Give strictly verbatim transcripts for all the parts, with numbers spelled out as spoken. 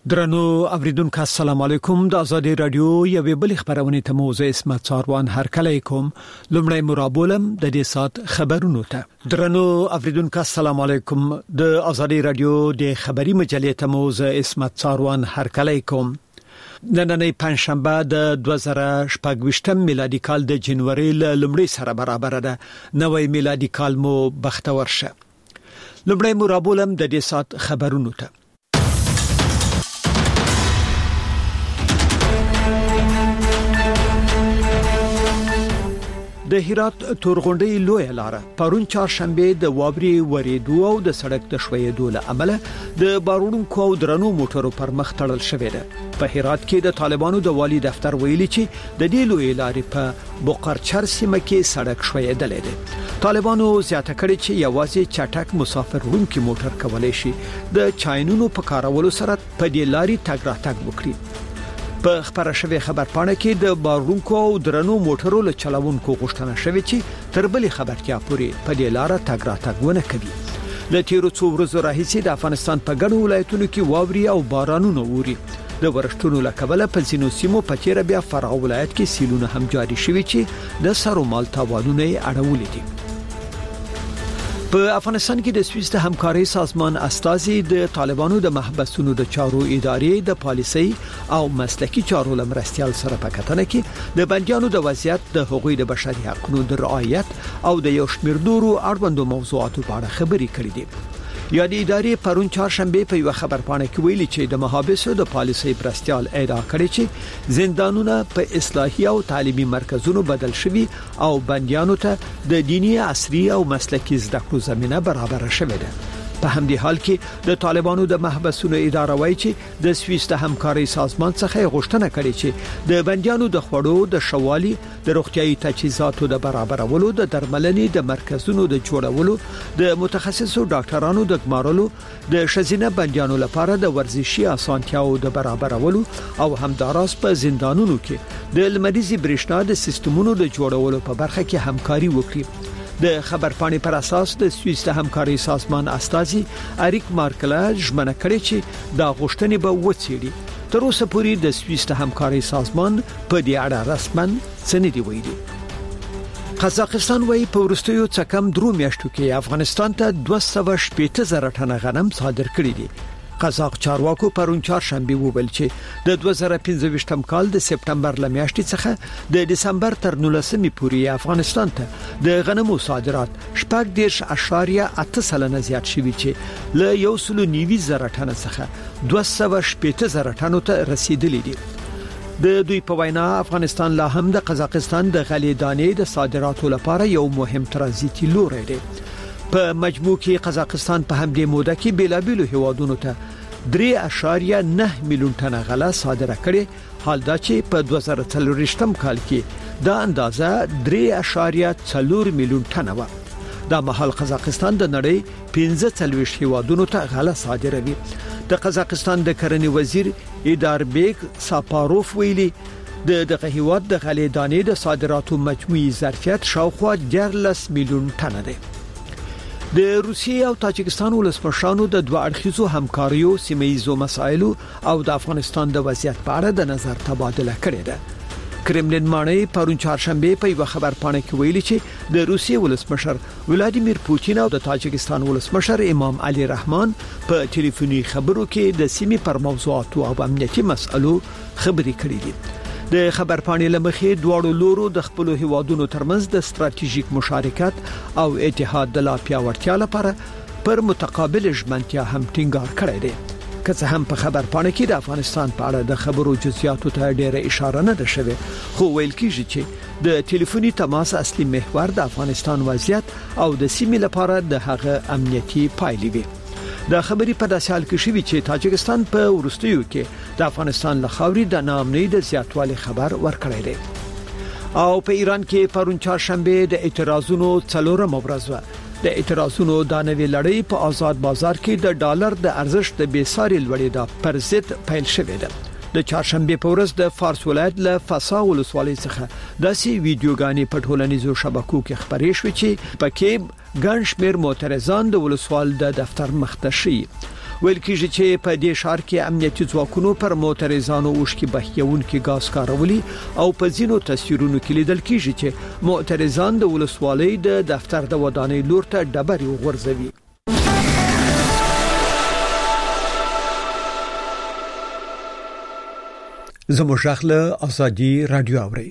درنو اوریدونکو السلام علیکم د ازادي رادیو یوې بل خبرونه ته موضوع اسمت څاروان هر کله کوم لمړی مرابولم د دې سات خبرونو ته درنو اوریدونکو السلام علیکم د ازادي رادیو د خبري مجلې ته موضوع اسمت څاروان هر کله کوم نننې پنځشنبه د دوه زره شپږ میلادي کال د جنوري لمړی سره برابر ده نوې میلادي کال مو بختور شه لمړی مرابولم د دې سات خبرونو ته د هرات تورغونډي لوی لاره پرون چهارشنبه د وابري وریدو او د سړک د شويېدو له امله د بارونکو او درنو موټرو پر مخ تړل شوې ده په هرات کې د طالبانو د والی دفتر ویلي چې د دې لوی لارې په بوقرچر سیمه کې سړک شويېدل دي طالبانو زیاته کړې چې یوازې چټک مسافر وړونکي موټر کولای شي د چاینونو په کارولو سره په دې لارې تګ راتګ وکړي په خبره شوی خبر پاڼه کې د بارونکو او درنو موټرو له چلوونکو غوښتنه شوې چې تر بلې خبرتیا پورې په دې لار تګ راتګ ونه کوي د تیرو څو ورځو راهیسې د افغانستان په ګڼو ولایتونو کې واوري او بارانونه ووري د ورښتونو لکبله په ځینو سیمو په تیر بیا فرع ولایت کې سیلونه هم جاري شوي چې د سرو مال تاوانونه اړولې دي په افغانستان کې د سویس د همکاري سازمان استازي د طالبانو د محبسونو د چارو ادارې د پالیسي او مسلکی چارو لمرستيال سره په کتنه کې د بنديانو د وضعیت د حقوقي د بشري حقوقو د رعایت او د یو شمېر نورو اړوندو موضوعاتو په اړه خبري کړې دي یا د ادارې پرون چهارشنبه په یو خبر پاڼه کې ویلي چې د محابسو د پالیسي برستيال ادعا کړې چې زندانونه په اصلاحي او تعلیمي مرکزونو بدل شوي او بنديانو ته د دینی عصري او مسلکی زده کړو زمينه برابر شوه ده په همدې حال کې د طالبانو د محبسونو اداره وایي چې د سویس د همکاري سازمان څخه غوښتنه کړې چې د بنديانو د خوړو د شوالي د روغتيایي تجهیزاتو د برابرولو د درملنې د مرکزونو د جوړولو د متخصصو ډاکټرانو د ګمارلو د شزینه بنديانو لپاره د ورزشي اسانتیاو د برابرولو او همداراز په زندانونو کې د لمریزي برېښنا د سیستمونو د جوړولو په برخه کې همکاري وکړي د خبر پاڼې پر اساس د سویس د همکاري سازمان استازي اریک مارکلا ژمنه کړې چې دا غوښتنې به وڅېړي تر اوسه پورې د سویس د همکاري سازمان په دې اړه رسمن څه نه دی ویلي قزاقستان وايي په ورستیو څه کم درو میاشتو کې افغانستان ته دوه سوه شپږ زره ټنه غنم صادر کړي دي قزاق چارواکو پرون چهارشنبه وویل چې د دوه زره پنځه کال د سپټمبر لمیاشتې څخه د دسمبر تر نولسمې پورې افغانستان ته د غنمو صادرات شپږ دېرش اعشاریه اته سلنه زیات شوي چې له یو سل نوي زره ټنه څخه دوه سوه شپږ زره ټنو ته رسیدلي دي د دوی په وینا افغانستان لا هم د قزاقستان د غلې دانې د صادراتو لپاره یو مهم ترانزیتي لوري دی په مجموع کې قزاقستان په همدې موده کې بیلابیلو هیوادونو ته درې اعشاریه نه میلیون ټنه غله صادره کړي حال دا چې په دوه زره څلور کال کې دا اندازه درې اعشاریه څلور میلیون ټنه و دا مهال قزاقستان د نړۍ پنځه څلوېښت هیوادونو ته غله صادروي د قزاقستان د کرنې وزیر ایداربیک ساپاروف ویلي د دغه هیواد د غلې دانې د صادراتو مجموعي ظرفیت شاوخوا دیارلس میلیون ټنه دی د روسیې او تاجکستان ولسمشرانو د دوه اړخیزو همکاریو سیمه‌ایزو مسایلو او د افغانستان د وضعیت په اړه د نظر تبادله کړې ده کرملین مانی پرون چهارشنبه په یو خبر پاڼه کې ویلي چې د روسیې ولسمشر ولادیمیر پوتین او د تاجکستان ولسمشر امام علي رحمان په ټلیفوني خبرو کې د سیمې پر موضوعاتو او امنیتي مسایلو خبرې کړې دي د خبر پاڼې لمخې دواړو لورو د خپل هیوادونو ترمنځ د ستراتیژیک مشارکت او اتحاد د لا پیاوړتیا لپاره پر متقابل ژمنتیا هم ټینګار کړی دی که څه هم په خبر پاڼه کې د افغانستان په اړه د خبرو جزئیاتو ته ډېره اشاره نه ده شوې خو ویل کېږي چې د ټلیفوني تماس اصلي محور د افغانستان وضعیت او د سیمې لپاره د هغه امنیتي پایلې وي د خبري په داسې حال کې شوی چې تاجکستان په ورستیو کې د افغانستان له خاوري د ناامنۍ د زیاتوالي خبر ورکړی دی او په ایران کې پرون چهارشنبه د اعتراضونو څلورم ورځ و د اعتراضونو د نوې لړۍ په آزاد بازار کې د ډالر د ارزښت د بیساري لوړېدا پر ضد پیل شوې ده د چهارشنبه په ورځ د فارس ولایت له فسا ولسوالۍ څخه داسې ویډیوګانې په ټولنیزو شبکو کې خبرې شوې چې پکې ګڼ شمېر معترضان د ولسوال د دفتر مخ ته شي ویل کېږي چې په دې ښار کې امنیتي ځواکونو پر معترضانو اوښکې بهیونکي غاز کارولي او په ځینو تصویرونو کې لیدل کېږي چې معترضان د ولسوالۍ د دفتر د ودانۍ لور ته ډبرې وغورځوي. زموږ غږ ازادي رادیو اوري.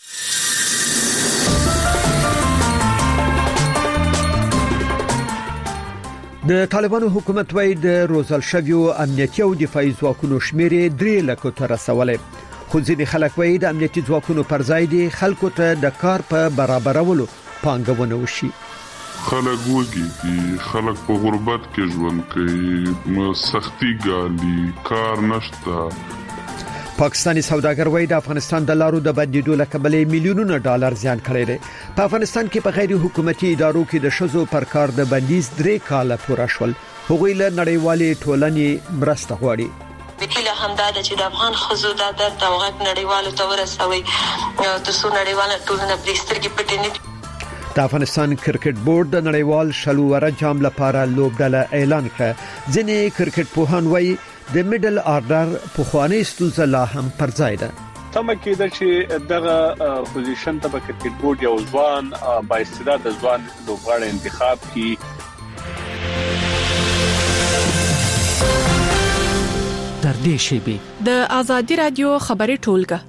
د طالبانو حکومت وايي د روزل شویو امنیتي او دفاعي ځواکونو شمیر درې لکه تر رسولې، خو ځینې خلک وايي د امنیتي ځواکونو پر ځای دي خلکو ته د کار په برابرولو پانګونه وشي. خلک وږي خلک په غربت کې ژوند کوي، سختي ګالي، کار نشته. پاکستانی سوداګر وایي د افغانستان د لارو د بندیدو له کبله میلیونونه ډالر زیان کړی دی. په افغانستان کې په غیر حکومتي ادارو کې د شذو پر کار د بندیز درې کاله پوره شول. هغوی له نړیوالې ټولنې مرسته غواړي. وکیل همداد چې د افغان خزو د درد او غږ نړیوالو ته ورسوي ترڅو نړیواله ټولنه پرېسترګې پټې نه. د افغانستان کرکټ بورډ د نړیوال شلوره جام لپاره لوبډله اعلان کړه. ځینې کرکټ پوهان وایي د میډل آرډر په خواني ستونزه لا هم پر ځای ده. تمه کېده چې دغه پوزیشن ته په کرکټ بورډ یو ځوان با استعداد ځوان لوبغاړی انتخاب کړي. تر دې شیبې د ازادي رادیو خبري ټولګه.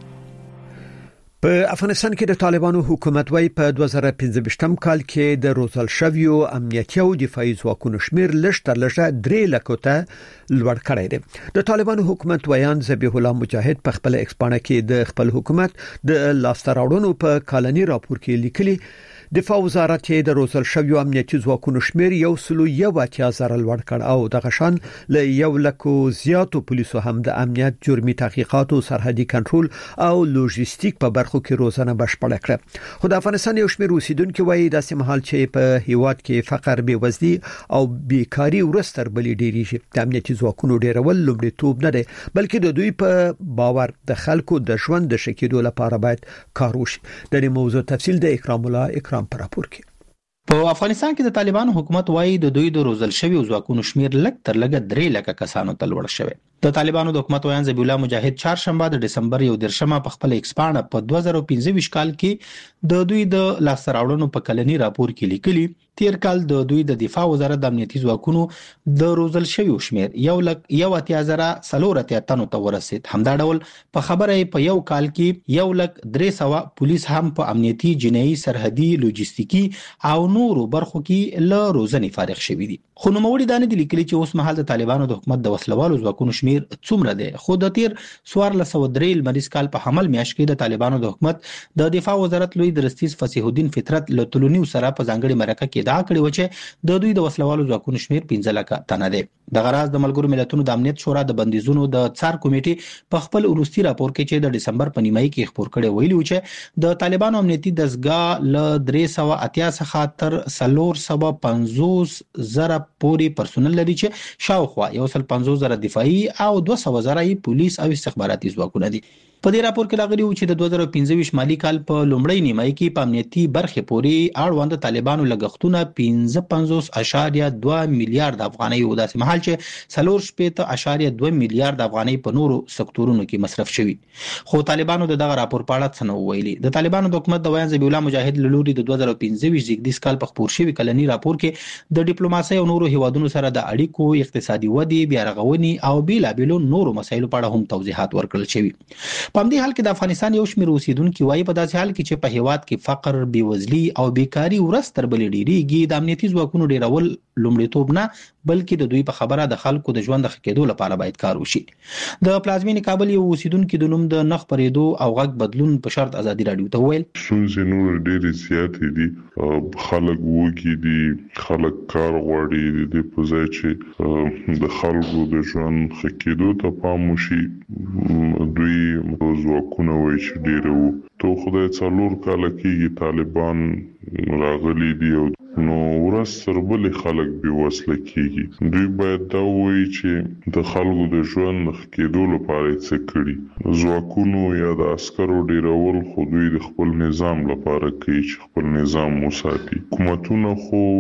په افغانستان کې د طالبانو حکومت وايي په دوه زره پنځه کال کې د روزل شویو امنیتي او دفاعي ځواکونو شمیر لږ تر لږه درې لکو ته لوړ کړی دی. د طالبانو حکومت ویان ذبیح الله مجاهد په خپل ایکسپانه کې د خپل حکومت د لاسته راوړنو په کالني راپور کې لیکلي دفاع وزارت د روزل شویو امنیتي ځواکونو شمیر یو سلو یو اتیا زره لوړ کړ او د غشان له یو لکو زیاتو پولیسو هم د امنیت، جرمي تحقیقات او سرحدي کنټرول او لوجستیک په برخو کې روزانه بشپړه کړه. خو د افغانستان یو شمیر اوسیدونکو وایي د سیمهال چې په هیواد کې فقر، بیوزلي او بیکاری ورستر بلې ډیریږي. د امنیتي ځواکونو ډیرول لومړیتوب نه دی، بلکې د دوی په باور د خلکو د ژوند د ښه کېدو لپاره باید کار وشي. د دې موضوع تفصیل د اکرام الله اکرام پر راپور کې. په افغانستان کې د طالبانو حکومت وایي د دوی د روزل شوی ځواکونو شمیر لږ تر لږه درې لکه کسانو ته لوړ شوی. د طالبانو د حکومت ویان ذبیح الله مجاهد چهارشنبه د دسمبر یو دیرشمه په خپل ایکسپانه په دوه زره پنځه کال کې د دوی د لاسته راوړنو په کلني راپور کې لیکلي تیر کال د دوی د دفاع وزارت د امنیتي ځواکونو د روزل شوی شمیر یو لک یو اتیا زره څلور اتیا تنو ته ورسید. همدا ډول په خبره په یو کال کې یو لک درې سوه پولیس هم په امنیتي، جنایي، سرحدي، لوجستیکي او نورو برخو کې له روزنې فارغ شوي دي. خو نوموړي دا نه دي لیکلي چې اوس مهال د طالبانو د حکومت د وسلوالو ځواکونو شمیر څومره دی. خو د تیر څوارلس سوه درې لمریز کال په حمل میاشت کې د طالبانو د حکومت د دفاع وزارت لوی درستیز فصیح الدین فطرت له تلونیو سره په ځانګړي مرکه کې ادعا کړې و چې د دوی د وسلوالو ځواکونو شمیر پنځه لکه تنه دی. د غراز د ملګرو ملتونو د امنیت شورا د بندیزونو د څار کمیټې په خپل وروستي راپور کې چې د دسمبر په نیمایي کې خبر کړي ویلي و چې د طالبانو امنیتي دستګاه له درې سوه اتیا څخه تر څلور سوه پنځوس زره پورې پرسونل لري چې شاوخوا یو سل پنځوس زره دفاعي او دوه سوه زره پولیس او استخباراتي ځواکونه دي. په دې راپور کې راغلي و چې د دوه زره پنځه مالي کال په لومړۍ نیمایي کې په امنیتي برخې پورې اړوند طالبانو لګښتونه پنځه پنځوس اشاریه دوه میلیارډ افغانۍ و، داسې مهال چې څلور شپېته اشاریه دوه میلیارډ افغانۍ په نورو سکتورونو کې مصرف شوي. خو طالبانو د دغه راپور په اړه څه نه ویلي. د طالبانو د حکومت د ویان ذبیح الله مجاهد له لوري د دوه زره پنځه زیږدیز کال په خپور شوي کلني راپور کې د ډیپلوماسۍ او نورو هیوادونو سره د اړیکو، اقتصادي ودې، بیا رغونې او بیلابیلو نورو مسایلو په اړه هم توضیحات ورکړل شوي. په همدې حال کې د افغانستان یو شمېر اوسیدونکو وایي په داسې حال کې چې په هیواد کې فقر، بیوزلي او بیکاری ورځ تر بلې ډیریږي، د امنیتي ځواکونو ډیرول لومړیتوب نه بلکې د دوی په خبره د خلکو د ژوند د ښه کېدو لپاره باید کار وشي. د پلازمینې کابل یو اوسیدونکو د نوم د نخ پرېدو او غږ بدلون په شرط ازادي رادیو ته وویل ستونزې نور ډېرې زیاتې دي، خلک وږي دي، خلک کار غواړي، د په ځای چې د خلکو د ژوند ښه کېدو ته پام وشي دوی ځواکونه وایي چې ډېره وو. تو خدای څلور کاله کېږي طالبان راغلي دي او نو ورځ تر بلې خلک بې وسله کېږي. دوی باید دا ووایي چې د خلکو د ژوند د ښه کېدو لپاره یې څه کړي. ځواکونو یا د عسکرو ډېرول خو دوی د خپل نظام لپاره کوي چې خپل نظام وساتي. حکومتونه خو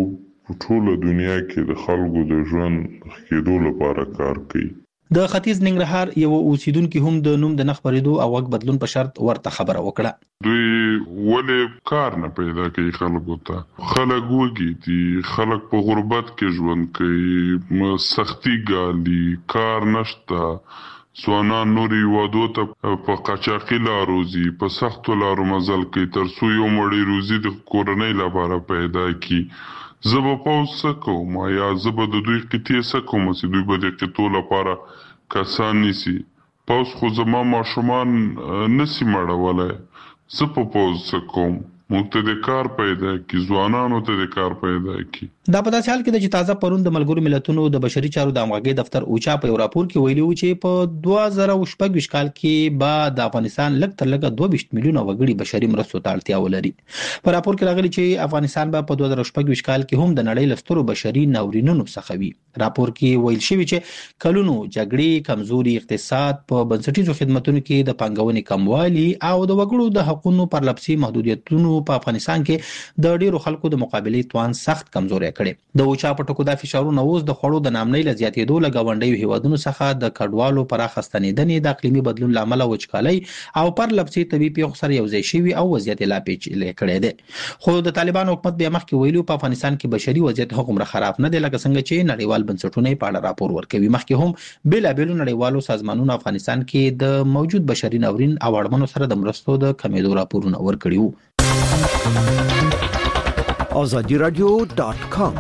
په ټوله دنیا کې د خلکو د ژوند کېدو لپاره کار کوي. د ختیځ ننګرهار یو اوسیدونکو هم د نوم د نخ پریدو او وګ بدلون په شرط ورته خبره وکړه. دوی ولې کار نه پیدا کوي خلکو ته؟ خلک وږي دي، خلک په غربت کې ژوند کوي، سختي ګالي، کار نشته، ځوانان نوري وادو ته په قاچاقي لارو ځي، په سختو لارو مزل کوي تر څو یو مړی روزي د کورنۍ لپاره پیدا کی. زه به پوز څه کوم یا زه به د دوی قطعې څه کوم چې دوی به د قطعو لپاره کسان نیسي. پوز خو زما ماشومان نسی مړولی، زه په پوز څه کوم؟ موږ ته د کار پیدا کی، ځوانانو ته د کار پیدا کی. دا په داسې حال کې د چې تازه پرون د ملګرو ملتونو د بشري چارو د همغږۍ دفتر اوچا په یو راپور کې ویلي و چې په دوه زره شپږ کال کې به د افغانستان لږ تر لږه دوه ویشت میلیونه وګړي بشري مرستو ته اړتیا ولري. په راپور کې راغلي چې افغانستان به په دوه زره شپږ کال کې هم د نړۍ له سترو بشري ناورینونو څخه وي. راپور کې ویل شوی چې کلونو جګړې، کمزوري اقتصاد، په بنسټیزو خدماتو کې د پانګونې کموالی او د وګړو د حقوقو پرلپسې محدودیتونو په افغانستان کې د ډیرو خلکو د مقابلې توان سخت کمزوري کړي. د اوچا په ټکو د فشارونو اوس د خوړو د نامنۍ ل زیاتېدو له غونډیو هیوادونو څخه د کډوالو پراخه ستنېدنې، د اقلیمي بدلون لامل وچکالۍ او پرلپسې طبي پیښو سره یو ځای شوي او وضعیت لا پیچلې کړی دی. خو د طالبانو حکومت بیا مخکې ویلو په افغانستان کې بشري وضعیت هغومره خراب نه دی لکه څنګه چې نړیوال بنسټونه په اړه راپور ورکوي. مخکې هم بېلابېلو نړیوالو سازمانونو افغانستان کې د موجود بشري ناورین او اړمنو سره د مرستو د کمیدو راپورونه ورکړي وو. آزادی رادیو ډاټ کام.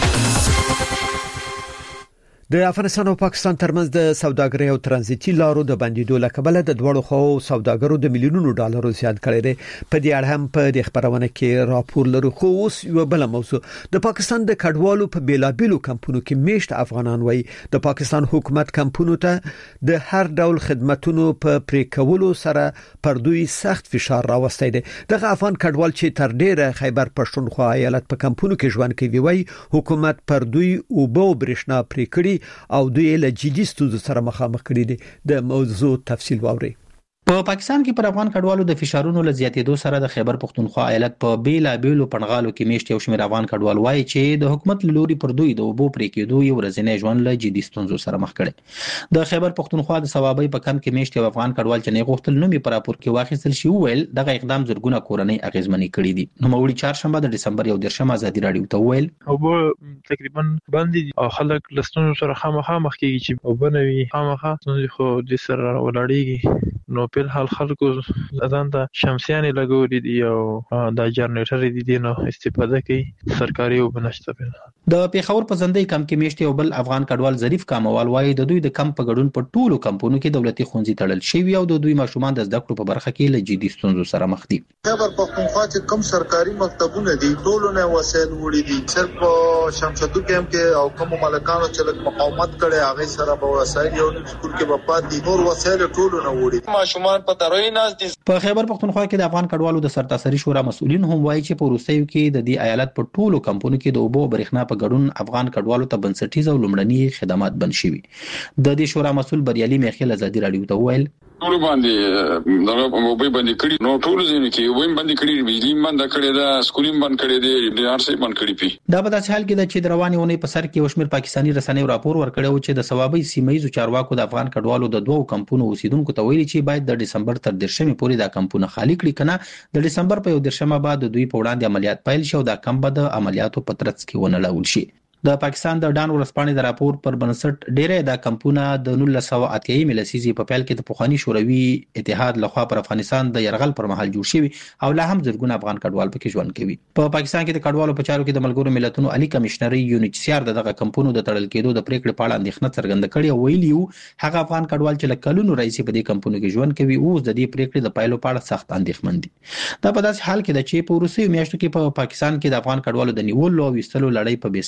د افغانستان او پاکستان ترمنځ د سوداګرۍ او ترانزیتي لارو د بندیدو لکبله د دوړو خو سوداګرو د میلیونونو ډالرو زیات کړي دي. په دې اړه هم په د خبرونه کې راپور لرو. خو اوس یو بل موضوع د پاکستان د کډوالو په بیلابیلو کمپونو کې میشت افغانان وای د پاکستان حکومت کمپونو ته د هر ډول خدماتونو په پرې کولو سره پر دوی سخت فشار راوستي دي. دغه افغان کډوال چې تر ډیره خیبر پښتونخوا ایالت په کمپونو کې ژوند کوي وای حکومت پر دوی او بو برښنا پرې کړی او دوی له جدي ستونزو سره مخامخ کړي دي. د موضوع تفصیل واوري. په پاکستان کې پر افغان کډوالو د فشارونو له زیاتېدو سره د خیبر پښتونخوا ایالت په بیلابېلو پنغالو کې میشت یو شمېر افغان کډوال وایي چې د حکومت لوري پر دوی د اوبو پرې کېدو یو ورځنی ژوند له جدي ستونزو سره مخ کړي. د خیبر پښتونخوا د ثوابي په کم کې میشت یو افغان کډوال چې نه غوښتل نومي پر راپور کې واخیستل شي ویل دغه اقدام زرګونه کورنۍ اغیزمنې کړي دي. نو موري چهارشنبه د دسمبر یو دیرشم ازادي رادیو ته ویل اوبو تقریبا باندې او خلک لستونو سره خامخا مخ کېږي چې اوبو نوي خامخا څنګه خو د سره ولاړېږي. نو په حال خلکو ځان ته شمسيانې لګولې دي او د جنریټر دي نو استفاده کوي سرکاري وبنشته. د پیښور په زندۍ کم کې میشت یو بل افغان کډوال ظریف کاموال وایي د دوی د کم په ګډون په ټولو کمپونو کې دولتي ښوونځي تړل شوي او د دوی ماشومان د زده کړو په برخه کې له جدي ستونزو سره مخ دي. خیبر پښتونخوا چې کوم سرکاري مکتبونه دي ټولو نه وسایل وړي دي. صرف شمشادو کېم کې او کوم ملکانو چې مقاومت کړي هغه سره به وسایل یو سکول کې په پات دي، نور وسایل ټولو نه وړي. ماشومان په تروي ناز دي. په خیبر پښتونخوا کې د افغان کډوالو د سرتاسري شورا مسؤلین هم وایي چې په روسیو کې د دې ایالت په ټولو کمپونو کې د اوبو برېښنا په ګډون افغان کډوالو ته بنسټیز او لومړني خدمات بند شوي. د دې شورا مسؤل بریالي میخیل ازادي رادیو ته ویل ټول باندې دغه موبایل باندې کړی نو ټول ځینې کې ویم باندې کړی بجلی باندې کړی دا سکولیم باندې کړی دی د ار سي باندې کړی پی. دا په داسې حال کې د چې رواني ونې په سر کې وشمیر پاکستاني رسنیو راپور ورکړی و چې د ثوابي سیمایي چارواکو د افغان کډوالو د دوو کمپونو اوسیدونکو ته ویلي چې باید د دسمبر تر دیرشمې پورې دا کمپونه خالی کړي کنه د دسمبر په یو دیرشمه بعد دوی په وړاندې عملیات پیل شو. دا کم به د عملیاتو په ترڅ کې ونه لاول شي. د پاکستان د ډان ورسپانې د راپور پر بنسټ ډېرې د کمپونه د نولس سوه اتیا ملسیزي په پیل کې د پخوانی شوروي اتحاد لخوا پر افغانستان د يرغل پر مهال جوړ شوی او لا هم زرګونه افغان کډوال پکې ژوند کوي. په پاکستان کې د کډوالو په چارو کې د ملګرو ملتونو عالی کمشنري یونیچسیار دغه کمپونو د تړل کېدو د پریکړې په اړه اندېښنه څرګنده کړې او ویلیو هغه افغان کډوال چې لکلونو رئیس په دې کمپونو کې ژوند کوي اوس د دې پریکړې د پایلو په اړه سخت اندېښمن دي. دا په داسې حال کې د چې په روسي میاشتو کې په پاکستان کې د افغان کډوالو د نیولو او وستلو لړۍ په بې ساري ډول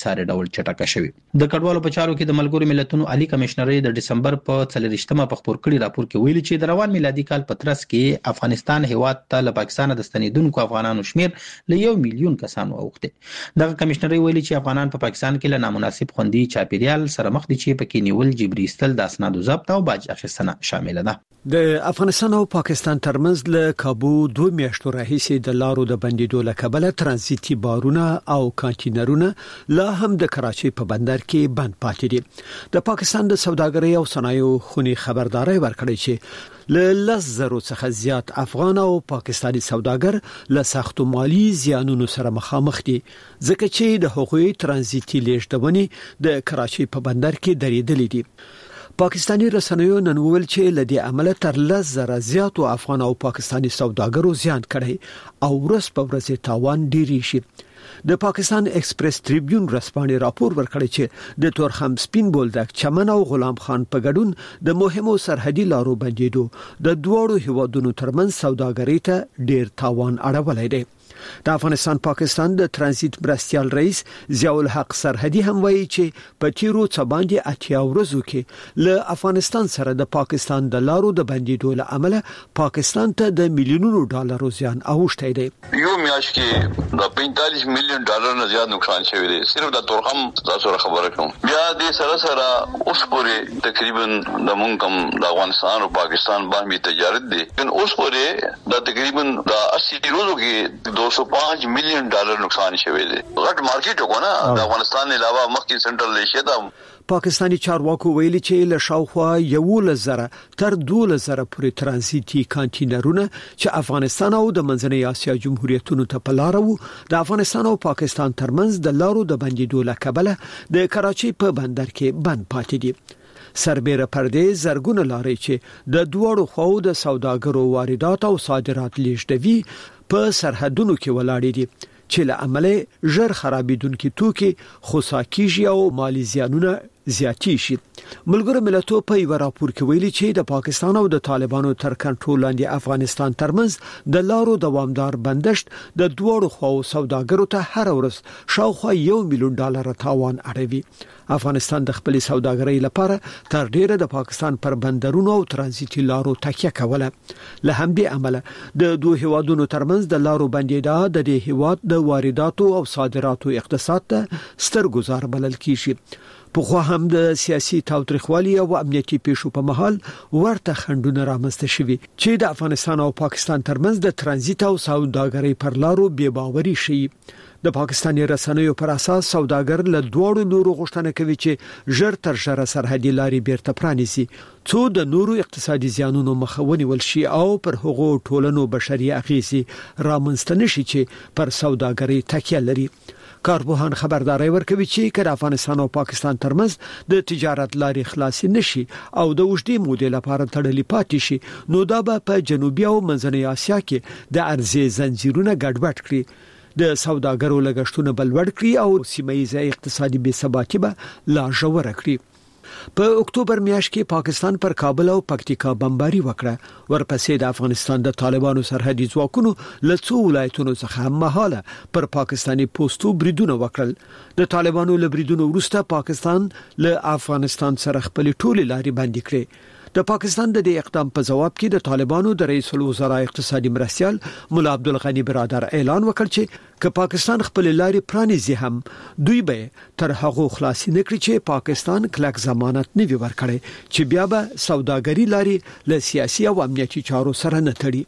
ډول چټکه شوې. د کډوالو په چارو کې د ملګرو ملتونو عالی کمشنري د دسمبر په څلورشتمه په خبر کړي راپور کې ویلي چې د روان میلادي کال په ترڅ کې افغانستان هیواد ته له پاکستان د ستنیدونکو افغانانو شمیر له یو میلیون کسانو اوښته. دغه کمشنري ویلي چې افغانان په پاکستان کې له نامناسب خوندي چاپیریال سره مخ دي چې پکې نیول، جبري ایستل، د اسنادو ضبط او باج اخیستنه شامل ده. د افغانستان او پاکستان ترمنځ له کابو دوه میاشتو راهیسې د لارو د بندیدو له کبله ترانزیتي بارونه او کانټینرونه لا هم د کراچۍ په بندر کې بند پاتې دي. د پاکستان د سوداګرۍ او صنایعو خونی خبرداري ورکړې چې له لس زرو څخه زیات افغان او پاکستاني سوداګر له سختو مالی زیانونو سره مخامخ دي، ځکه چې د حقوقي ترانزیتي لیږدونې د کراچۍ په بندر کې درېدلې دي. پاکستانی رسنیو نن ویل چې لدی عمل تر لس زره زیاتو افغان او پاکستانی سوداګرو زیان کړي او ورځ په ورځ تاوان ډیری شي. د پاکستان ایکسپریس ټریبیون رسپانې راپور ورکړی چې د تورخم سپین بولدک، چمن او غلام خان په ګډون د مهمو سرحدي لارو بندیدو د دوړو هیوادونو ترمنځ سوداګرۍ ته ډیر تاوان اړولی دی. د افغانستان پاکستان د ترانزیت مرستیال رئیس ضیاء الحق سرحدي هم وایي چې په تیرو څه باندې اتیا ورځو کې له افغانستان سره د پاکستان د لارو د بندیدو له امله پاکستان ته د میلیونونو ډالرو زیان اوښتی دی. یو میاشت کې د پینتالیس میلیون ډالر نه زیات نقصان شوی دی صرف د تورخم تاسو خبره کوم. بیا د سره سره اوس پورې تقریبا د مونږ کم د افغانستان او پاکستان باندې تجارت دی، ان اوس پورې د تقریبا د اسی ورځو کې دو سو پانچ میلیون ډالر نقصان شوی دی. غټ مارکیټ وګونه د افغانستان علاوه مخکې سنټرل ایشیا ته. پاکستانی چارواکو ویلي چې له شاوخوا یو زره تر دوه زره پورې ترانزیتي کانټینرونه چې افغانستان او د منځنۍ اسیا جمهوریتونو ته په لار وو د افغانستان او پاکستان ترمنځ د لارو د بندیدو له کبله د کراچۍ په بندر کې بند پاتې دي. سربېره پردې زرګونه لارې چې د دوړو خواو د سوداګرو واردات او صادرات لیږدوي په سرحدونو کې ولاړې دي چې له عمله ژر خرابېدونکي توکي خوسا کیږي او مالی زیانونه زیاتی شي. ملګرو ملتونو په یو راپور کې ویلي چې د پاکستان او د طالبانو تر کنټرول لاندې افغانستان ترمنځ د لارو دوامدار بندشت د دوړو خواو سوداګرو ته هر ورځ شاوخوا یو میلیون ډالر تاوان اړوي. افغانستان د خپل سوداګرۍ لپاره تر ډیره د پاکستان پر بندرونو او ترانزیتي لارو تکیه کوله. له همدې عمله د دوه هیوادونو ترمنځ د لارو بندیدا د دې هیواد د وارداتو او صادراتو اقتصاد ته ستر گزار بلل کیږي. په خو هم د سیاسي تاوتریخوالي او امنیتي پیښو په مهال ورته خندونه رامنځته شوي چې د افغانستان او پاکستان ترمنځ د ترانزیت او سوداګرۍ پر لارو بې باوري شي. د پاکستاني رسنیو پر اساس سوداګر له دوړو لورو غوښتنه کوي چې ژر تر ژره سرحدي لارې بیرته پرانیسي څو د نورو اقتصادي زیانونو مخه ونیول شي او پر هغو ټولنو بشري اغیزې رامنځته نشي چې پر سوداګرۍ تکیه لري. کارپوهان خبرداري ورکوي چې کله افغانستان او پاکستان ترمنځ د تجارت لارې خلاص نشي او د وشدي مودې لپاره تړلې پاتې شي نو دا به په جنوبي او منځنۍ اسیا کې د ارزي زنجیرونه ګډوډ کړي، د سوداګرو لګښتونه بلوړ کړي او سیمه ییزه اقتصادي بې ثباتي به لا ژوره کړي. په اکتوبر میاشت کې پاکستان پر کابل او پکتیکا بمباري وکړه. ورپسې د افغانستان د طالبانو سرحدي ځواکونو له څو ولایتونو څخه هم مهاله پر پاکستاني پوسټو بریدونه وکړل. د طالبانو له بریدونو وروسته پاکستان له افغانستان سره خپل ټولې لارې بندي کړې. د پاکستان د دې اقدام په جواب کې د طالبانو د رئیس الوزرا اقتصادي مرستیال مولا عبدالغنی برادر اعلان وکړ چې که پاکستان خپل لارې پرانیزي هم دوی به تر هغه خلاصي نکړي چې پاکستان کلک ضمانت نه وي ورکړي چې بیا به سوداګري لارې له سیاسي او امنیتي چارو سره نه تړي.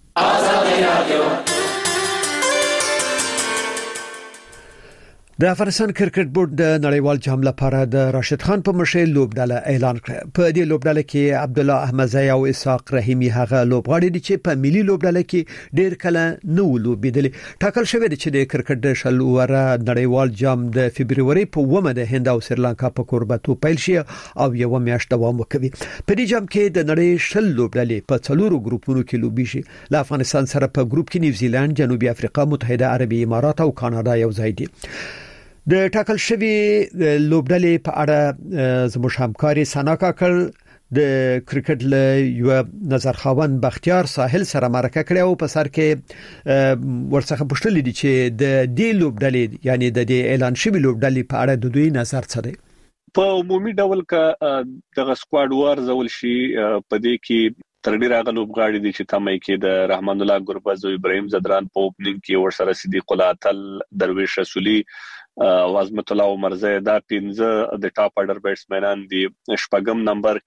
د افغانستان کرکټ بورډ د نړیوال جام لپاره د راشد خان په مشر لوبډاله اعلان کړ. په دې لوبډاله کې عبد الله احمدزی او اسحاق رحیمی هغه لوبغاړي دي چې په ملي لوبډاله کې ډېر کله نه ولوبېدل. ټاکل شوی دی چې د کرکټ د شل اوره نړیوال جام د فبرवरी په اوومه د هند او سریلانکا په کوربتو پیل شي او یو میاشت دوام وکړي. په دې جام کې د نړۍ شل لوبډالې په څلورو ګروپونو کې لوبي شي. له افغانستان سره په ګروپ کې نیوزیلند، جنوبي افریقا، متحده عربي امارات او کاناډا یو ځای دي. د ټاکل شوی لوبډلې په اړه زموږ همکاري سنا کاکړ د کرکټ له یو نظر خاوند بختیار ساحل سره مرکه کړې او په سر کې ورڅخه پوښتنه دي چې د دې لوبډلې یعنی د دې اعلان شوی لوبډلې په اړه د دوی نظر څه دی. په عمومي ډول ک د سکواډ وار زول شي په دې کې تر ډیره غلوب غاړي دي چې تمه کې د رحمان الله ګربز او ابراهيم زدران په اوپننګ کې ورسره صدیق الله تل درویش رسولي او عظمت الله عمرزه دا پنځه د ټاپ اډر بیټسمنان دي. شپږم نمبر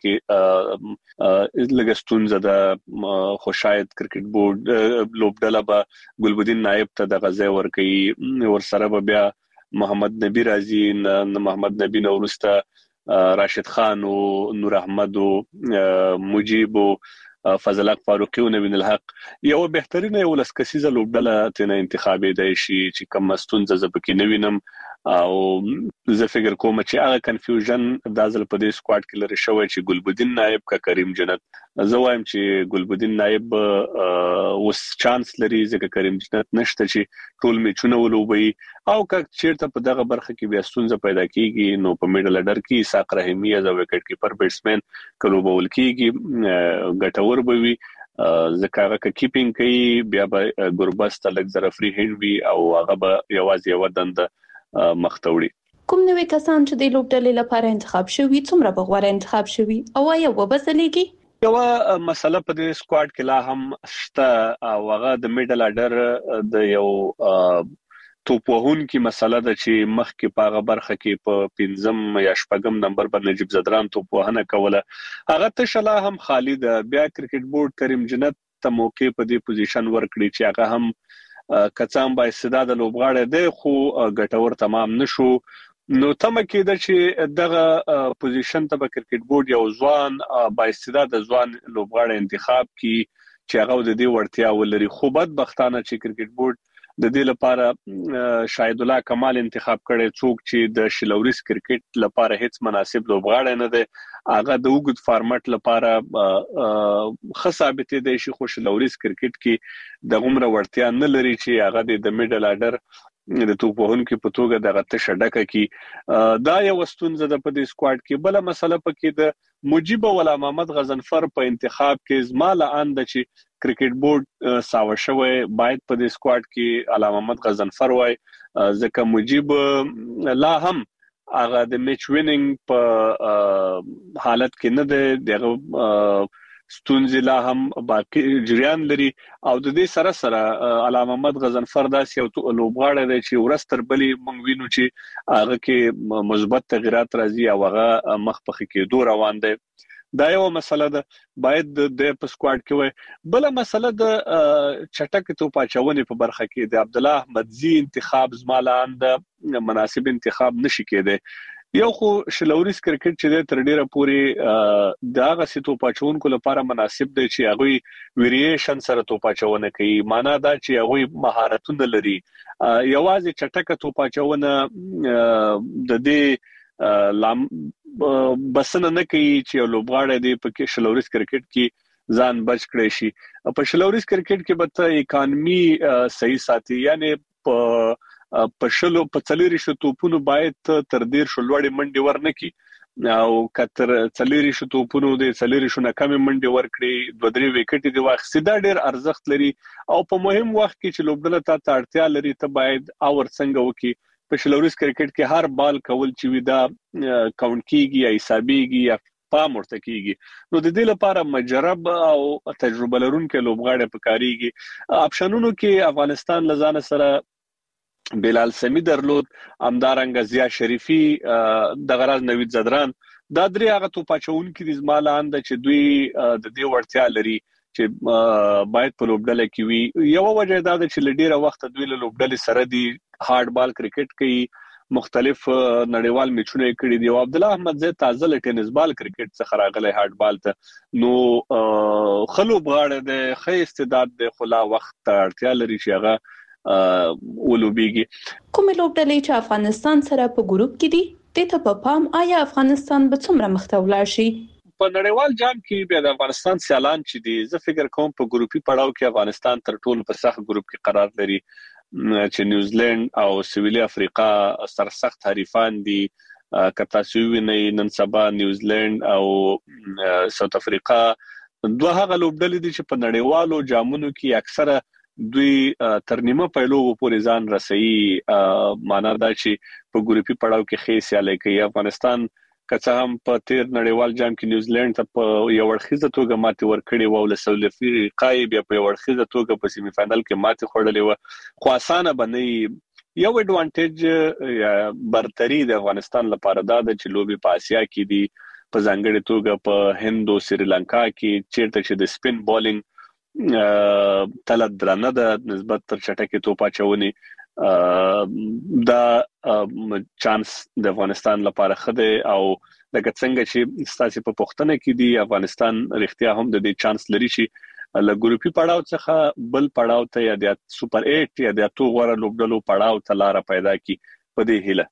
کې لګستونزه د خوشاید کرکټ بورډ لوبډله به ګلبدین نائب ته د غزه ور کوي ورسره به بیا محمد نبی رازی محمد نبی نورسته راشد خان او نور احمد او مجيب او فضل حق فاروقي او نبیل الحق یو بهترینه یو لسکسیزه لوبډله ته انتخابي دی شي چې کوم مستونزه زبکې نوینم او زه فکر کوم چې هغه کنفیوژن د ازل په دې سکواډ کې لري شوی چې ګلبدین نائب کا کریم جنت زه وایم چې ګلبدین نائب اوس چانس لري ځکه کریم جنت نشته چې ټول میچونه ولوبي او که چیرته په دغه برخه کې بیا ستونزه پیدا کیږي نو په میډل اډر کې ساق رحیمی از وکټ کیپر بیټسمن کلو بول کیږي ګټور بوي ځکه هغه کیپینګ کوي بیا به ګوربس تلک زره فری هند وی او هغه به یوازې یو دند مختوړي. کوم نوې کسان چې د لوبډلې لپاره انتخاب شوي څومره به غوړ انتخاب شوي او یا وبسلېږي؟ یو مسله په دې سکواډ کې لا هم شته او هغه د میډل اډر د یو توپ وهون کې مسله ده چې مخ کې پاغه برخه کې په پنځم یا شپږم نمبر پر نجیب زدران توپ وهنه کوله هغه ته شلا هم خالد بیا کرکټ بورډ کریم جنت ته موقع په دې پوزیشن ورکړي چې هغه هم کڅام با استعداد لوبغاړي دی خو ګټور تمام نشو نو تمه کېده چې دغه پوزیشن ته به کرکټ بورډ یو ځوان با استعداد ځوان لوبغاړي انتخاب کی چې هغه د دې وړتیا ولري خو بدبختانه چې کرکټ بورډ د دې لپاره شاهد الله کمال انتخاب کړي څوک چې د شلوريس کرکټ لپاره هیڅ مناسب لوبغاړی نه دی هغه د وګد فارمټ لپاره خصابته دی شي خو شلوريس کرکټ کې د عمر ورتیا نه لري چې هغه د میډل اډر د توپ وهون کې په توګه د غته شډکه کې دا یو ستونزه د په دې سکواډ کې بل مسله پکې د مجيب ولا محمد غزنفر په انتخاب کې زماله اند چې کرکټ بورډ ساو شوی باید په دې سکواډ کې علامه محمد غزنفر وای ځکه مجيب لا هم هغه د میچ وینینګ په حالت کې نه دی دغه ستونزې لا هم باقي جریان لري او د دې سره سره علامه محمد غزنفر داس یو لوبغاړی دی چې ورستر بلی مونږ وینو چې هغه کې مثبت تغیرات راځي او هغه مخ په کې دوه روان دي دا یو مسله ده باید د په سکواډ کې وي بل مسله د چټک توپ اچونې په برخه کې د عبد الله احمدزي انتخاب زمالان د مناسب انتخاب نشي کېده یو خو شلوريس کرکټ چې د تر ډیره پوري د هغه سیتو پاچونکو لپاره مناسب دی چې هغه ویریشن سره تو پاچونه کوي معنا دا چې هغه مهارتونه لري یوازې چټکه تو پاچونه د دې لام بسنه نه کوي چې لوبغاړي دی په شلوريس کرکټ کې ځان بچ کړي شي په شلوريس کرکټ کې به ته اکانومي صحیح ساتي یعنی په په شلو په څلوري شو توپونو باید تر ډیر شلوړې منډي ورنکي او کتر څلوري شو توپونو د څلوري شو نه کم منډي ورکړي دوه درې وکټ دی واخ دا ډیر ارزښت لري او په مهم وخت کې چې لوبډله ته اړتیا لري ته باید اور څنګه وکي په شلوريس کرکټ کې هر بال کول چې ودا کاونټ کیږي یا حسابيږي یا پام ورته کیږي نو د دې لپاره مجرب او تجربه لرونکو لوبغاړي پکاريږي اپشنونو کې افغانستان لزان سره بلال سمی درلود امدارنګ زیا شریفی د غراز نوید زدران دا درې هغه تو پچون کې د زمالان د چې دوی د دې ورتیا لري چې باید په لوبډله کې وي یو وجه دا د چې لډیره وخت دوی له لوبډله سره دی هارد بال کرکټ کوي مختلف نړیوال میچونه کړي دي او عبد الله احمد زه تازه ل ټینس بال کرکټ څخه راغلی هارد بال ته نو خلوب غاړه د خې استعداد د خلا وخت اړتیا لري چې هغه ولوبيږي کوم لوبډلې چې افغانستان سره په ګروپ کې دي د ته په پام آیا افغانستان به څومره مخته ولاړ شي په نړیوال جام کې بیا د افغانستان سیالان چې دي زه فکر کوم په ګروپي پړاو کې افغانستان تر ټولو په سخت ګروپ کې قرار لري چې نیوزیلند او سویلي افریقا سرسخت حریفان دي کتا سوي نه نن سبا نیوزیلند او ساوث افریقا دوه هغه لوبډلې دي چې په نړیوالو جامونو کې اکثره دوی ترنیمه پیلو پورې ځان رسېي معنا دا چې په ګروپي پړاو کې خې سیالي کوي. افغانستان کڅه هم په تیر نړیوال جام کې نیوزیلند ته په یو ورخیزه توګه ماتې ورکړې و او له ساوث افریقا بیا په یو ورخیزه توګه په سیمی فائنل کې ماتې خوړلې و. خو اسانه بنې یو اډوانټیج برتری د افغانستان لپاره دا د چې لوبي په اسیا کې دي په ځانګړي توګه په هند او سریلانکا کې چیرته چې د سپین بولینګ تل درنه د نسبت تر چټکې توپا چونی دا چانس د افغانستان لپاره خده او لکه څنګه چې ستاسو په پښتنه کې دی افغانستان رښتیا هم د دې چانس لري چې له ګروپي پړاو څخه بل پړاو ته یا د سوپر اټ یا د تو غوړه لوبډلو پړاو ته لار پیدا کی په دې هیله.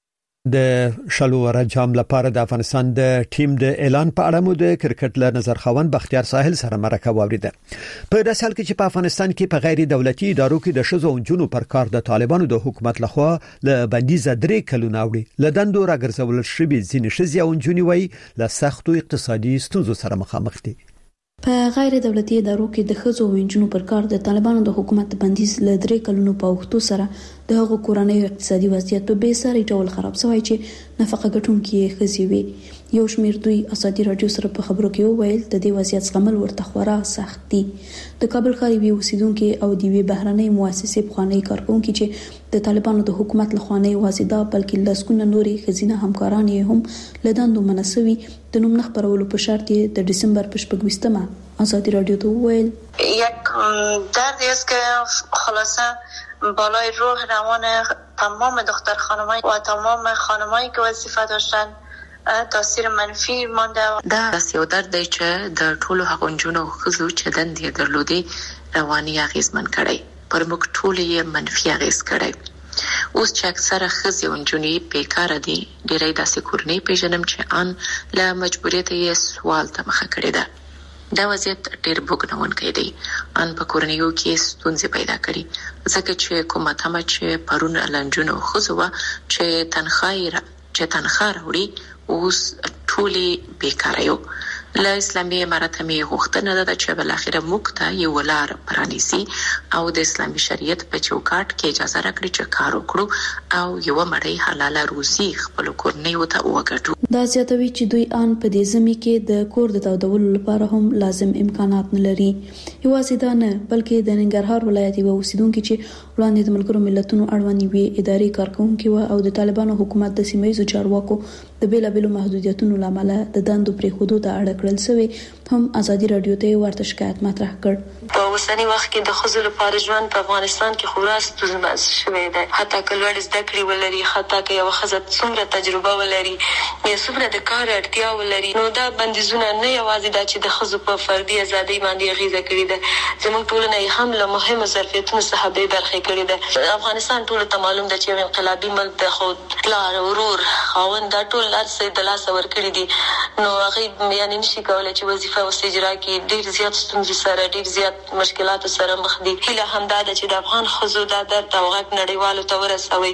د شلوره جام لپاره د افغانستان د ټیم د اعلان په اړه مو د کرکټ له نظر خوان بختیار ساحل سره مرکه واوریده. په داسې حال کې چې په افغانستان کې په غیر دولتي ادارو کې د شذو جنونو پر کار د طالبانو د حکومت لخوا له بندیز درې کلونه وړي لدندو راګرځول شوی ځینې شذي او جنونی وای له سختو اقتصادي ستونزو سره مخامخ دي. په غیر دولتي ادارو کې د ښځو او نجونو پر کار د طالبانو د حکومت بندیز له درې کلونو په وختو سره د هغو کورنۍ اقتصادي وضعیت په بې ساري ډول خراب شوی چې نفقه ګټونکي ښځې وي. یو شمېر دوی ازادي رادیو سره په خبرو کې وویل د دې وضعیت زغمل ورته خورا سخت دي. د کابل ښار یوې اوسیدونکو او د یوې بهرنۍ مؤسسې پخوانی کارکونکي چې د طالبانو د حکومت لخوا نه یوازې دا بلکې لسګونه نوري ښځینه همکاران یې هم لدندو منسوي د نوم نه خبرولو په شرط د دسامبر په شپږویشتمه ازادي رادیو ته وویل یک دردی است که خلاصه بالای روح روان تمام دختر خانمایی و تمام خانمایی که وظیفه داشتن تاثیر منفی مانده. دا یو درد دی چې د ټولو هغو نجونو او ښځو چې دندې درلودې رواني اغیزمن کړی پر موږ ټول یې منفي اغیز کړی. اوس چې اکثره ښځې او نجونې بیکاره دي ډېری داسې کورنۍ پیژنم چې ان له مجبوریت یې سوال ته مخه کړې ده. دا وضعیت ډېر بوږنونکی دی. ان په کورنیو کې ستونزې پیدا کړي ځکه چې کومه تمه چې پرون له نجونو او ښځو وه چې تنخواه چې تنخواه راوړي اوس ټولې بیکاره یو. له اسلامي امارت مې غوښتنه ده چې بلاخره موږ ته یو لار پرانیسي او د اسلامي شریعت په چوکاټ کې اجازه راکړي چې کار وکړو او یو مړی حلاله روزي خپل کورنیو ته وګټو. دا زیاتوي چې دوی ان په دې زمي کې د کور د تودولو لپاره هم لازم امکانات نه لري. یوازې دا نه بلکې د ننګرهار ولایت یو اوسیدونکو چې وړاندې د ملګرو ملتونو اړوند وی اداري کارکونکي و او د طالبانو حکومت د سیمایي چارواکو د بیلابېلو محدودیتونو لامل د دندو پرې خودو ته اړه کړل شوی هم ازادي رادیو ته ورته شکایت مطرح کړ. په اوسنی وخت کې د خزو لپاره ژوند په افغانستان کې خورا ستونزمن شوی دی. حتی کله زده کړې ولري حتی که یو خزه څومره تجربه ولري یا څومره د کار اړتیا ولري نو دا بندیزونه نه یوازې د چې د خزو په فردي ازادي باندې غیزه کړې ده زموږ ټولنه یې هم له مهمو ظرفیتونو څخه به برخه کړې ده. افغانستان ټول ته معلوم ده چې انقلابي ملک د خود پلار ورور خاوند دا ټول لاسه د لاس ور کړی دي نو هغه یعنی نشي کولای چې وظیفه او اجرا کې ډیر زیات ستونزې سره ډیر زیات مشکلات سره مخ دي. هله همدا ده چې د افغان خزو د درد او غږ نړیوالو ته ورسوي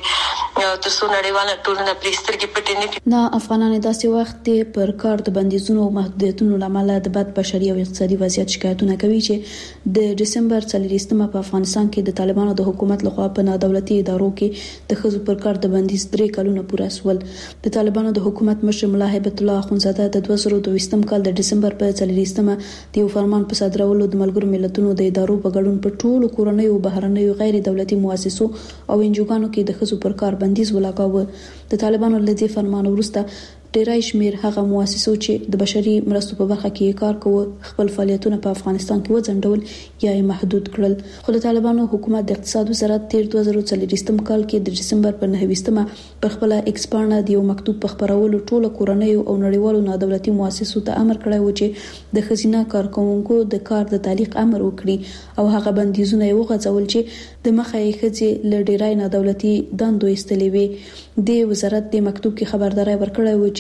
تر څو نړیواله ټولنه پریسترګي پټې نه کړي. نه افغانان داسې وخت پر کار د بندیزونو او محدودیتونو لامل د بد بشري او اقتصادي وضعیت شکایتونه کوي چې د دسمبر څلورویشتمه په افغانستان کې د طالبانو د حکومت لخوا په نادولتي ادارو کې د خزو پر کار د بندیز درې کلونه پوره شول. د طالبانو د حکومت مشر ملا هیبت الله اخونزاده د دوه زره دوه ویشتم کال د دسمبر په څلورویشتمه د یو فرمان په صادرولو د ملګرو ملتونو د ادارو په ګډون په ټولو کورنیو بهرنیو غیر دولتي مؤسسو او انجوګانو کې د خزو پر کار بندیز ولګاوه. د طالبانو له دې فرمان وروسته ډیری شمیر هغه مؤسسو چې د بشري مرستو په برخه کې کار کوي خپل فعالیتونه په افغانستان کې وځنډول یا یې محدود کړل. خو د طالبانو حکومت د اقتصاد وزارت تیر دوه زره څلورویشتم کال کې د دسمبر په نهه ویشتمه په خپل ایکسپانه د یو مکتوب په خبرولو ټول کورنیو او نړیوالو نادولتي مؤسسو ته امر کړی و چې د خزینه کارکونکو د کار د تعلیق امر وکړي او هغه بندیزونه یې وغځول چې د مخه یې خځې له ډیری نادولتي دندو ایستلې وي. د وزارت د مکتوب کې خبرداري ورکړی و چې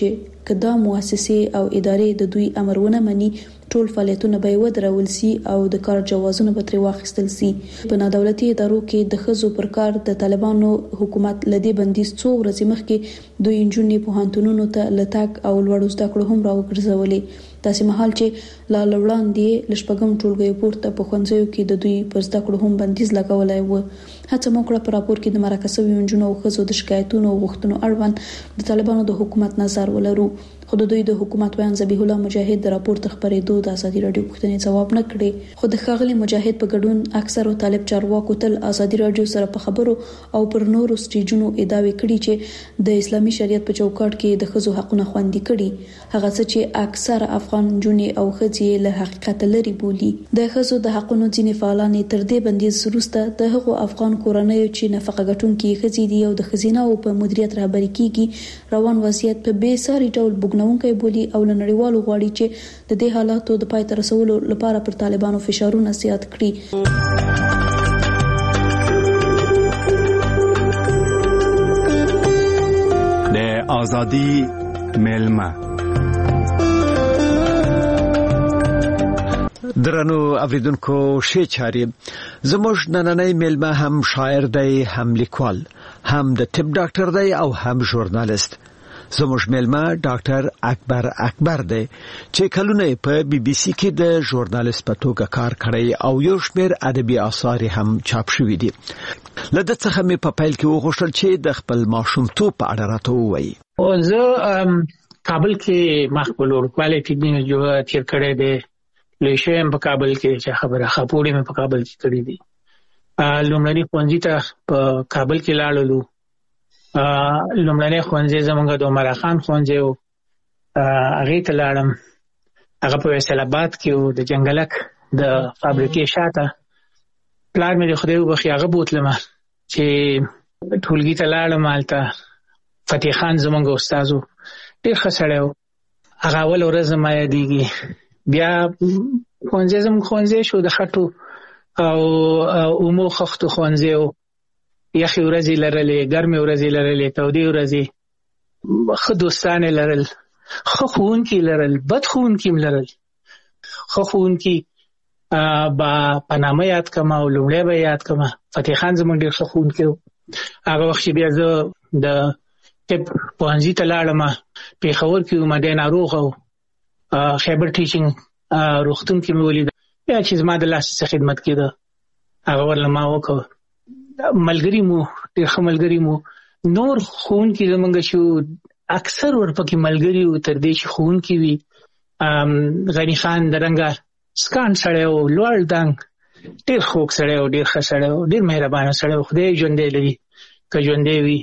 کدا مؤسسې او ادارې د دوی امرونه مني ټول فعالیتونه به ودرول سي او د کار جوازونه به تر واخیستل سي. په نادولتي ادارو کې د خزو پر کار د طالبانو حکومت لدی بندیز څو ورځې مخکې دوی انجونې په هانتونونو ته لټاک او لوړ زده کړو هم راوګرځولې. داسې مهال چې لا لوړاندې لشپګم ټولګي پورته په خوندزیو کې د دوی پر زده کړو هم بندیز لګولای و. هڅه موکړه پر راپور کې د مرکزي انجونو او خزو د شکایتونو او غوښتنو اړوند د طالبانو د حکومت نظر ولرو. خو د دوی د حکومت ویان ذبیح الله مجاهد د راپور تخبرېدو د ازادي رادیو پوښتنې ځواب نه کړي. خو د ښاغلي مجاهد په ګډون اکثر طالب چارواکو تل ازادي رادیو سره په خبرو او پر نورو سټیجونو ادعاوې کړي چې د اسلامي شریعت په چوکاټ کې د خزو حقونه خوندي کړي. هغه څه چې اکثر افغان جونې او خځې له حقیقت لري بولي. د خزو د حقونو ځینې فعالان تر دې بندیز وروسته د هغو افغان کورنیو چې نفقه ګټونکي خځې دي او د خزینه او په مدیریت رهبري کیږي روان وضعیت په بې ساري ډول بوګنونکي بولي او لنړیوالو غواړي چې د دې حالاتو د پای ته رسولو لپاره پر طالبانو فشارونه زیات کړي. د ازادي ملما درنو اوریدونکو شی چاري زموږ نننۍ ملما هم شاعر دی، هم لیکوال، هم د طب ډاکټر دی او هم ژورنالیست. زموږ ملما ډاکټر اکبر اکبر دی چې کلونه په بي بي سي کې د ژورنالیست په توګه کار کړی او یو شمېر ادبي اثار هم چاپ شوي دي. لدې څخه مې په پیل کې وغوښتل چې د خپل ماشومتوب په اړه راته ووایي. زه کابل کې مخبل ورکواله کې جو تیر کړی دی. لیشم په کابل کې چې خبره خپوړې مې په کابل کې کړې دي. لومړني ښوونځي ته په کابل کې لاړلو. لومړنی ښوونځی زمونږ د عمر خان ښوونځی و، هغې ته لاړم. هغه په فیصل آباد کې و، د جنګلک د فابریکې شاته. پلار مې د خدای وبخښي هغه بوتلم چې ټولګي ته لاړم. هلته فتح خان زمونږ استاد و، ډېر ښه سړی و. هغه اول ورځ زما یادېږي. بیا ښوونځی زموږ ښوونځی شو د خټو او اومو خښتو ښوونځی و. یخې ورځې لرلې، ګرمې ورځې لرلې، تودې ورځې، ښه دوستان لرل، ښه ښوونکي لرل، بد ښوونکي هم لرل. ښه ښوونکي به په نامه یاد کړم او لومړی به یاد کړم. فتح خان زموږ ډېر ښه ښوونکی و. هغه وخت چې بیا زه د طب پوهنځي ته لاړم، پېښور کې وم، دی ناروغه و. خیبر ټیچینګ روغتون کې مې ولید. بیا چې زما د لاس څخه خدمت کېده هغه ورله ما وکړ. ملګری مو ډېر ښه ملګری مو. نور ښوونکي زموږ شو اکثر ورپکې ملګري وو تر دې چې ښوونکي وي. غني خان د رنګه سکان سړی و، لوړ دنګ، ډېر خوږ سړی و، ډېر ښه سړی و، ډېر مهربانه سړی و. خدای ژوندی لري که ژوندی وي.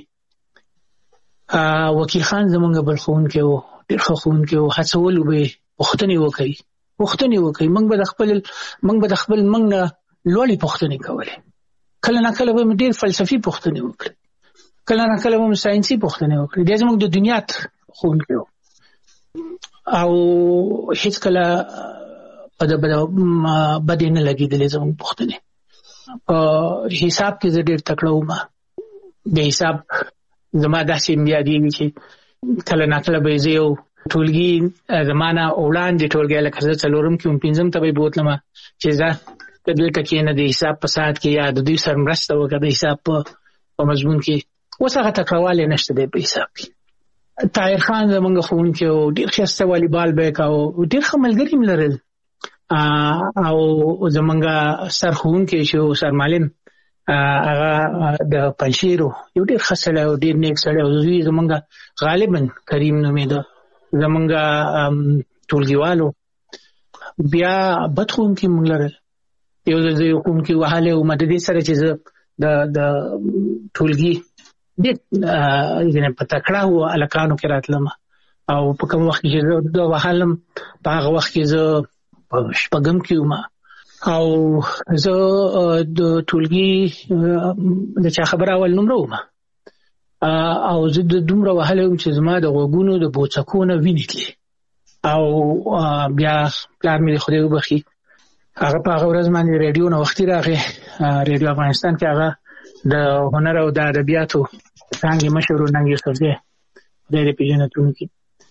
وکیل خان زموږ بل ښوونکی و، ډېر ښه ښوونکی و. هڅولو به یې پوښتنې وکړي پوښتنې وکړي موږ به د خپل موږ به د خپل موږ نه لوړې پوښتنې کولې. کله نه کله به مې ډېر فلسفي پوښتنې وکړي، کله نه کله به مې ساینسي پوښتنې وکړي. دی زموږ د دنیا ښوونکی و او هېڅکله په د بدې نه لګېدلې زموږ پوښتنې. په حساب کې زه ډېر تکړه وم. د حساب زما داسې یادېږي چې کله نه کله به زه یو ټولګي زما نه وړاندې ټولګی لکه زه څلورم کې وم، پنځم ته به یې بوتلم چې زه ته دلته کښېنه د حساب په ساعت کې یا د دوی سره مرسته وکړه د حساب په مضمون کې. اوس هغه تکړهوالی نشته دی په حساب کې. طاهر خان زموږ ښوونکی و، ډېر ښایسته والیبال به یې کاوه، ډېر ښه ملګري هم لرل. او زموږ سر ښوونکی چې و سر معلم هغه د پنجشیر و، یو ډېر ښه سړی و، ډېر نیک سړی و. زوی زموږ غالبا کریم نومېده، زموږ ټولګیوال و. بیا بد ښوونکي موږ لرل. یو ځل زه یو ښوونکي وهلی وم د دې سره چې زه د ټولګي ډېر په تکړه و هلکانو کې راتلم او په کوم وخت کې چې زه د وهلم په هغه وخت کې زه په شپږم کې وم او زه د ټولګي د چا خبره اول نمره وم او زه د دومره وهلی وم چې زما د غوږونو د بوڅکو نه وینې تلې. او بیا پلار مې د خدای وبخښي هغه په هغه ورځ باندې ریډیو نه وختي راغی. ریډیو افغانستان کې هغه د هنر او د ادبیاتو څانګې مشر و ننګ یوسفزی، خدای دې پېژنتون کې.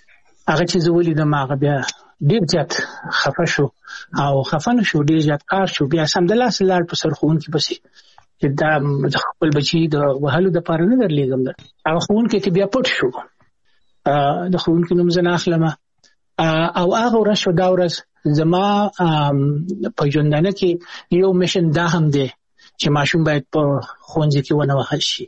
هغه چې زولې د ماغه بیا ډیر زیات خفه شو او خفه شو ډیر زیات کار شو بیا سم د لاس لار په سرخون کې پسې چې دا خپل بچي د وهلو د پاره نه درلېږم هغه خون کې بیا پټ شو د خون کې نوم زنه اخلم او هغه ورځ شو دا ورځ زما په ژوندانه کې یو میشن دا هم دی چې ماشوم باید په ښوونځي کې ونه وهل شي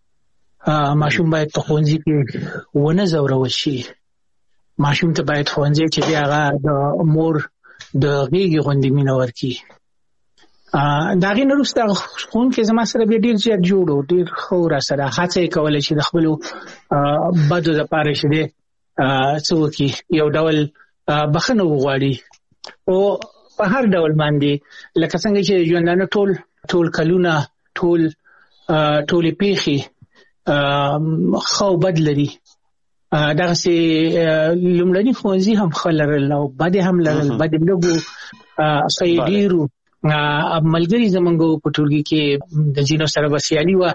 ماشوم باید په ښوونځي کې ونه ځورول شي ماشوم ته باید ښوونځي چې دی هغه د مور د غېږې غوندې مینه ورکړي د هغې نه وروسته ښوونکی زما سره بیا ډېر زیات جوړ و ډېر ښه و راسره هڅه یې کوله چې د خپلو بدو دپاره چې دی څه وکړي یو ډول بخښنه وغواړي او په هر ډول باندې لکه څنګه چې ژوندانه ټول ټول کلونه ټول ټولې پیښې ښه او بد لري دغسې لومړني ښوونځي هم ښه لرل او بد یې هم لرل بد یې لږ و ښه یې ډېر و ملګري زمونږ په ټولګي کې د ځینو سره به سیالي وه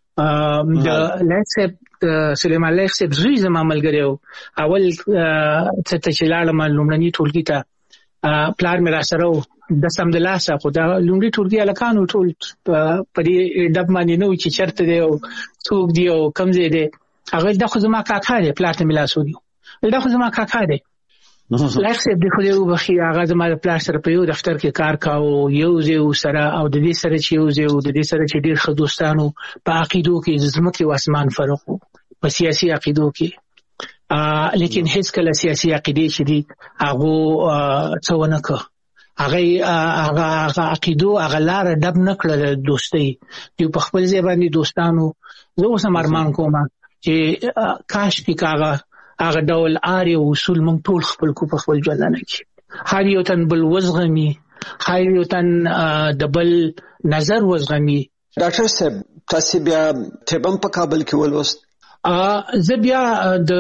د لایق صاحب سلیمان لایق صاحب زوی زما ملګری و اول څه ته چې لاړم لومړني ټولګي ته پلار مې راسره و د سمدلاسه خو دا لومړي ټولګي هلکانو ټول په دې ډب باندې نه و چې چېرته دی او څوک دی او کوم ځای دی هغه دا خو زما کاکا دی پلار ته مې لاس ونیو دا خو زما کاکا دی لایق صاحب د خدای وبخښي هغه زما د پلار سره په یو دفتر کې کار کاوه یو ځای سره او د دې سره چې یو ځای د دې سره چې ډېر ښه دوستانو په عقیدو کې د ځمکې او اسمان فرق و په سیاسي عقیدو کې لیکن هیڅکله سیاسي عقیدې چې دي هغو څه ونه کړه هغه هغه عقیدو هغه لاره ډب نه کړله دوستۍ دوی په خپل ځای باندې دوستانو زه اوس هم ارمان کوم چې کاشکې که هغه هغه ډول آر یو اصول موږ ټول خپل کو په خپل ژوندانه کې هر یو تن بل وزغمي هر یو تن د بل نظر وزغمي ډاکټر صاحب تاسو بیا تبم په کابل کې ولوست زه بیا د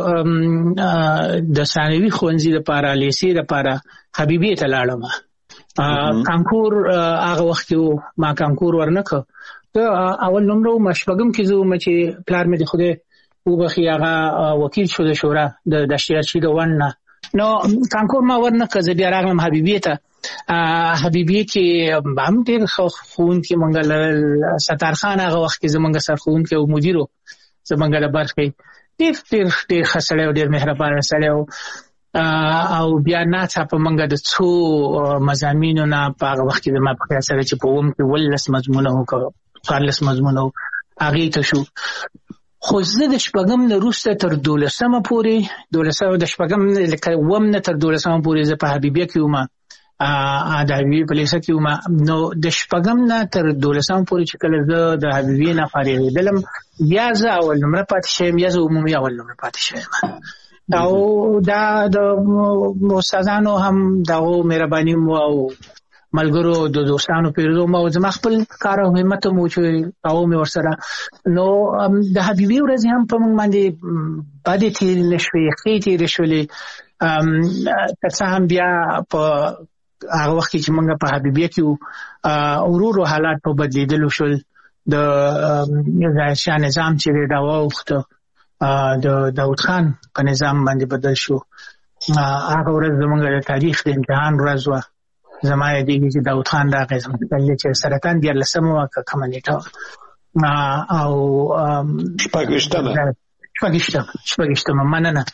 د ثانوي ښوونځي دپاره لیسې دپاره حبیبیې ته لاړم کانکور هغه وخت کې ما کانکور ورنه کړ زه اول نمره وم شپږم کې زه وم چې پلار مې د خدای وبخښي هغه وکیل شو د شورا د دشتیارچي د ون نه نو کانکور ما ورنه کړ زه بیا راغلم حبیبیې ته حبیبیې کې هم ډېر ښه ښوونکي موږ لرل ستار خان هغه وخت کې زموږ سرښوونکی او مدیر و زمونږ د برخې ډېر ډېر ډېر ښه سړی او ډېر مهربانه سړی و او بیا ناڅاپه موږ د څو مضامینو نه په هغه وخت کې زما په خیال سره چې په اووم کې اوولس مضمونه و که څوارلس مضمونه و هغې ته شو خو زه د شپږم نه وروسته تر دولسمه پورې دولسمه د شپږم لکه اووم نه تر دولسمه پورې زه په حبیبیه کې وم د حبیبیې په لیسه کې وم نو د شپږم نه تر دولسمه پورې چې کله زه د حبیبیې نه فارغېدلم یا زه اول نمره پاتې شویم یا زه عمومي اول نمره پاتې شویم او دا د استادانو هم دغو مهرباني مو او ملګرو د دوستانو پیرودو مو زما خپل کار او همت مو چې او مې ورسره نو د حبیبي ورځې هم په موږ باندې بدې تېرې نه شوې ښې تېرې شولې که څه هم بیا په هغه وخت کې چې موږ په حبیبیه کې ورو ورو حالات په بدلېدلو شول د ظاهرشاه نظام چې دی دا واوښته د داود خان په نظام باندې بدل شو هغه ورځ زموږ د تاریخ د امتحان ورځ وه زما یادېږي چې داود خان راغی زموږ چې سرطان دیارلسمه وه که کومه نیټه وه او شپږویشتمه شپږویشتمه شپږویشتمه مننه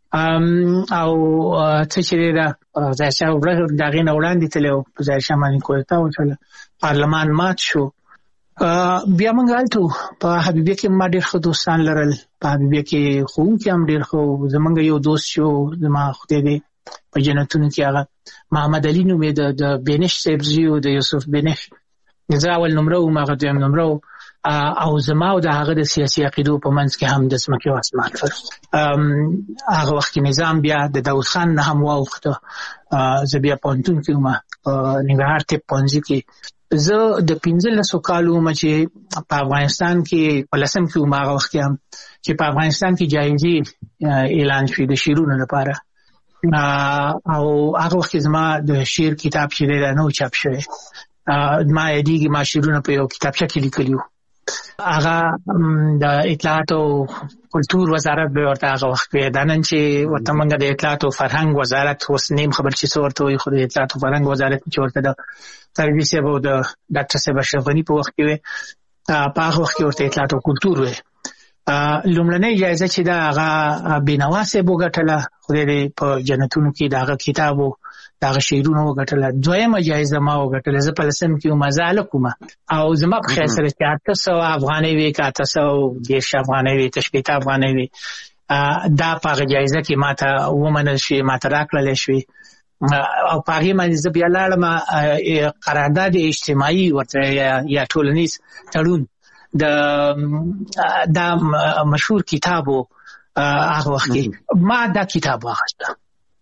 او څه چې دی دا ظاهرشاه ورځ د هغې نه وړاندې تللی و په ظاهرشاه باندې کودتا وشوله پارلمان مات شو بیا موږ هلته په حبیبیه کې ما ډېر ښه دوستان لرل په حبیبیه کې ښوونکي هم ډېر ښه زموږ یو دوست شو زما خدای دی په جنتونو کې هغه محمد علي نوم یې د بینش صاحب زوی و د یوسف بینش زه اول نمره وم هغه دویم نمره و او زما او د هغه د سیاسي عقیدو په منځ کې هم د ځمکې او اسمان فرق هغه وخت کې نظام بیا د داود خان نه هم واوښته زه بیا پوهنتون کې وم په ننګرهار طب پوهنځي کې زه د پنځلسو کالو وم چې په افغانستان کې په لسم کې وم هغه وخت کې هم چې په افغانستان کې جایزې اعلان شوې د شعرونو لپاره او هغه وخت کې زما د شعر کتاب چې دی دا نه و چاپ شوی ما یادېږي ما شعرونه په یو کتابچه کې لیکلي وو هغه د اطلاعات او کلتور وزارت به ورته هغه وخت کې د نن چې ورته موږ د اطلاعات او فرهنګ وزارت اوس نیم خبر چې څه ورته وي خو د اطلاعات او فرهنګ وزارت چې ورته د تربیه صاحب او د ډاکټر صاحب اشرف غني په وخت کې وي په هغه وخت کې ورته اطلاعات او کلتور وي. لومړنۍ جایزه چې دا هغه بینوا صاحب وګټله خدای دې په جنتونو کې دا هغه کتاب او دا هغه شعرونه وګټله. دویمه جایزه ما وګټله زه په لسم کې مزاله کوم او زما په خیال سره چې اته سوه افغانۍ وي که اته سوه دېرش افغانۍ وي که شپېته افغانۍ وي دا په هغه جایزه کې ما ته ومنل شوې ما ته راکړلی شوې او په هغې باندې زه بیا لاړم قرارداد اجتماعي ورته یا ټولنیز تړون د دا مشهور کتاب و هغه وخت کې ما دا کتاب واخیسته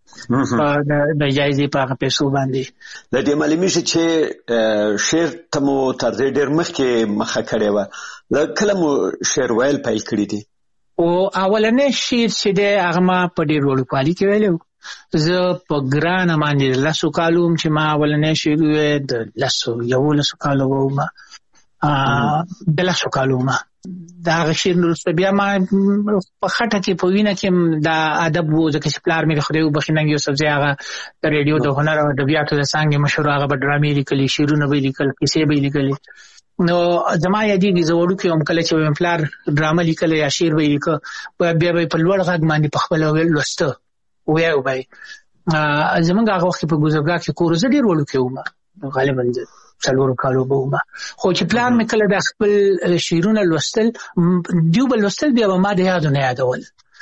د جایزې په هغه پیسو باندې. د دې معلومیږي چې شعر ته مو تر دې ډېر مخکې مخه کړې وه کله مو شعر ویل پیل کړي دي؟ او اولنی شعر چې دی هغه ما په ډېر وړوکوالي کې ویلی و. زه په ګرانه باندې د لسو کالو وم چې ما اولنی شعر وویل د لسو یولسو کالو وم د لسو کالو وم د هغه شعر وروسته بیا ما په خټه کې په وینه کې دا ادب و ځکه چې پلار مې د خدای وبخښي ننګ یوسفزی هغه د ریډیو د هنر او ادبیاتو د څانګې مشهور هغه به ډرامې لیکلي شعرونه به یې لیکل کیسې به یې لیکلې. نو زما یادېږي زه وړوکی وم کله چې مې پلار ډرامه لیکله یا شعر به یې لیکه بیا به یې په لوړ غږ باندې په خپله لوسته ویایو به یې. زموږ هغه وخت په ګوزرګاه کې کور زه ډېر وړوکی وم غالبا څلورو کالو به وم خو چې پلار مې کله د خپل شعرونه لوستل دیو به لوستل بیا به ما د یادو نه یادول.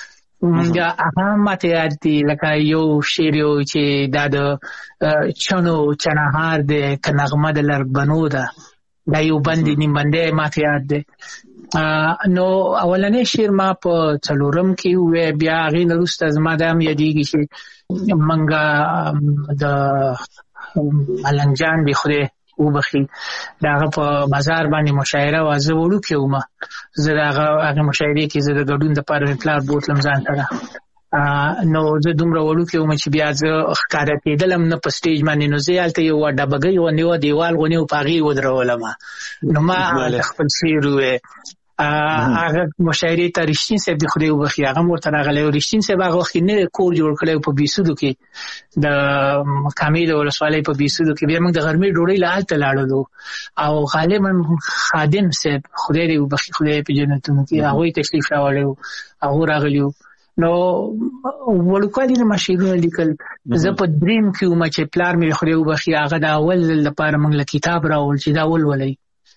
هغه ماته یاد دي لکه یو شعر یو چې دا د چنو چنهار دی که نغمه د لربنو ده دا یو بند نیم بندی ماته یاد دی. نو اولنی شعر ما په څلورم کې وی بیا هغې نه وروسته زما دا هم یادېږي چې موږ د ملنګ جان بې خدای وبخي د هغه په مزار باندې مشاعره وه زه وړوکی وم زه د هغې مشاعرې کې زه د ګډون دپاره مې پلار بوتلم ځان سره نو زه دومره وړوکی وم چې بیا زه ښکاره کېدلم نه په سټیج باندې نو زه هلته یوه ډبګۍ غوندې وه دیوال غوندې و په هغې یې ودرولم نو ما خپل شعر ووی هغه مشاعرې ته رښتین صاحب د خدای وبخي هغه هم ورته راغلی و. رښتین صاحب هغه وخت کې نوی کور جوړ کړی و په بیسودو کې د کامې د ولسوالۍ په بیسودو کې بیا موږ د غرمې ډوډۍ له هلته لاړلو او غالبا خادم صاحب خدای دې وبخي خدای په جنتونو کې هغوی تشریف راوړی و هغو راغلي وو. نو وړوکوالي نه ما شعرونه لیکل. زه په دریم کې وم چې پلار مې خدای وبخي هغه د اول لپاره موږ له کتاب راوړل چې دا ولولئ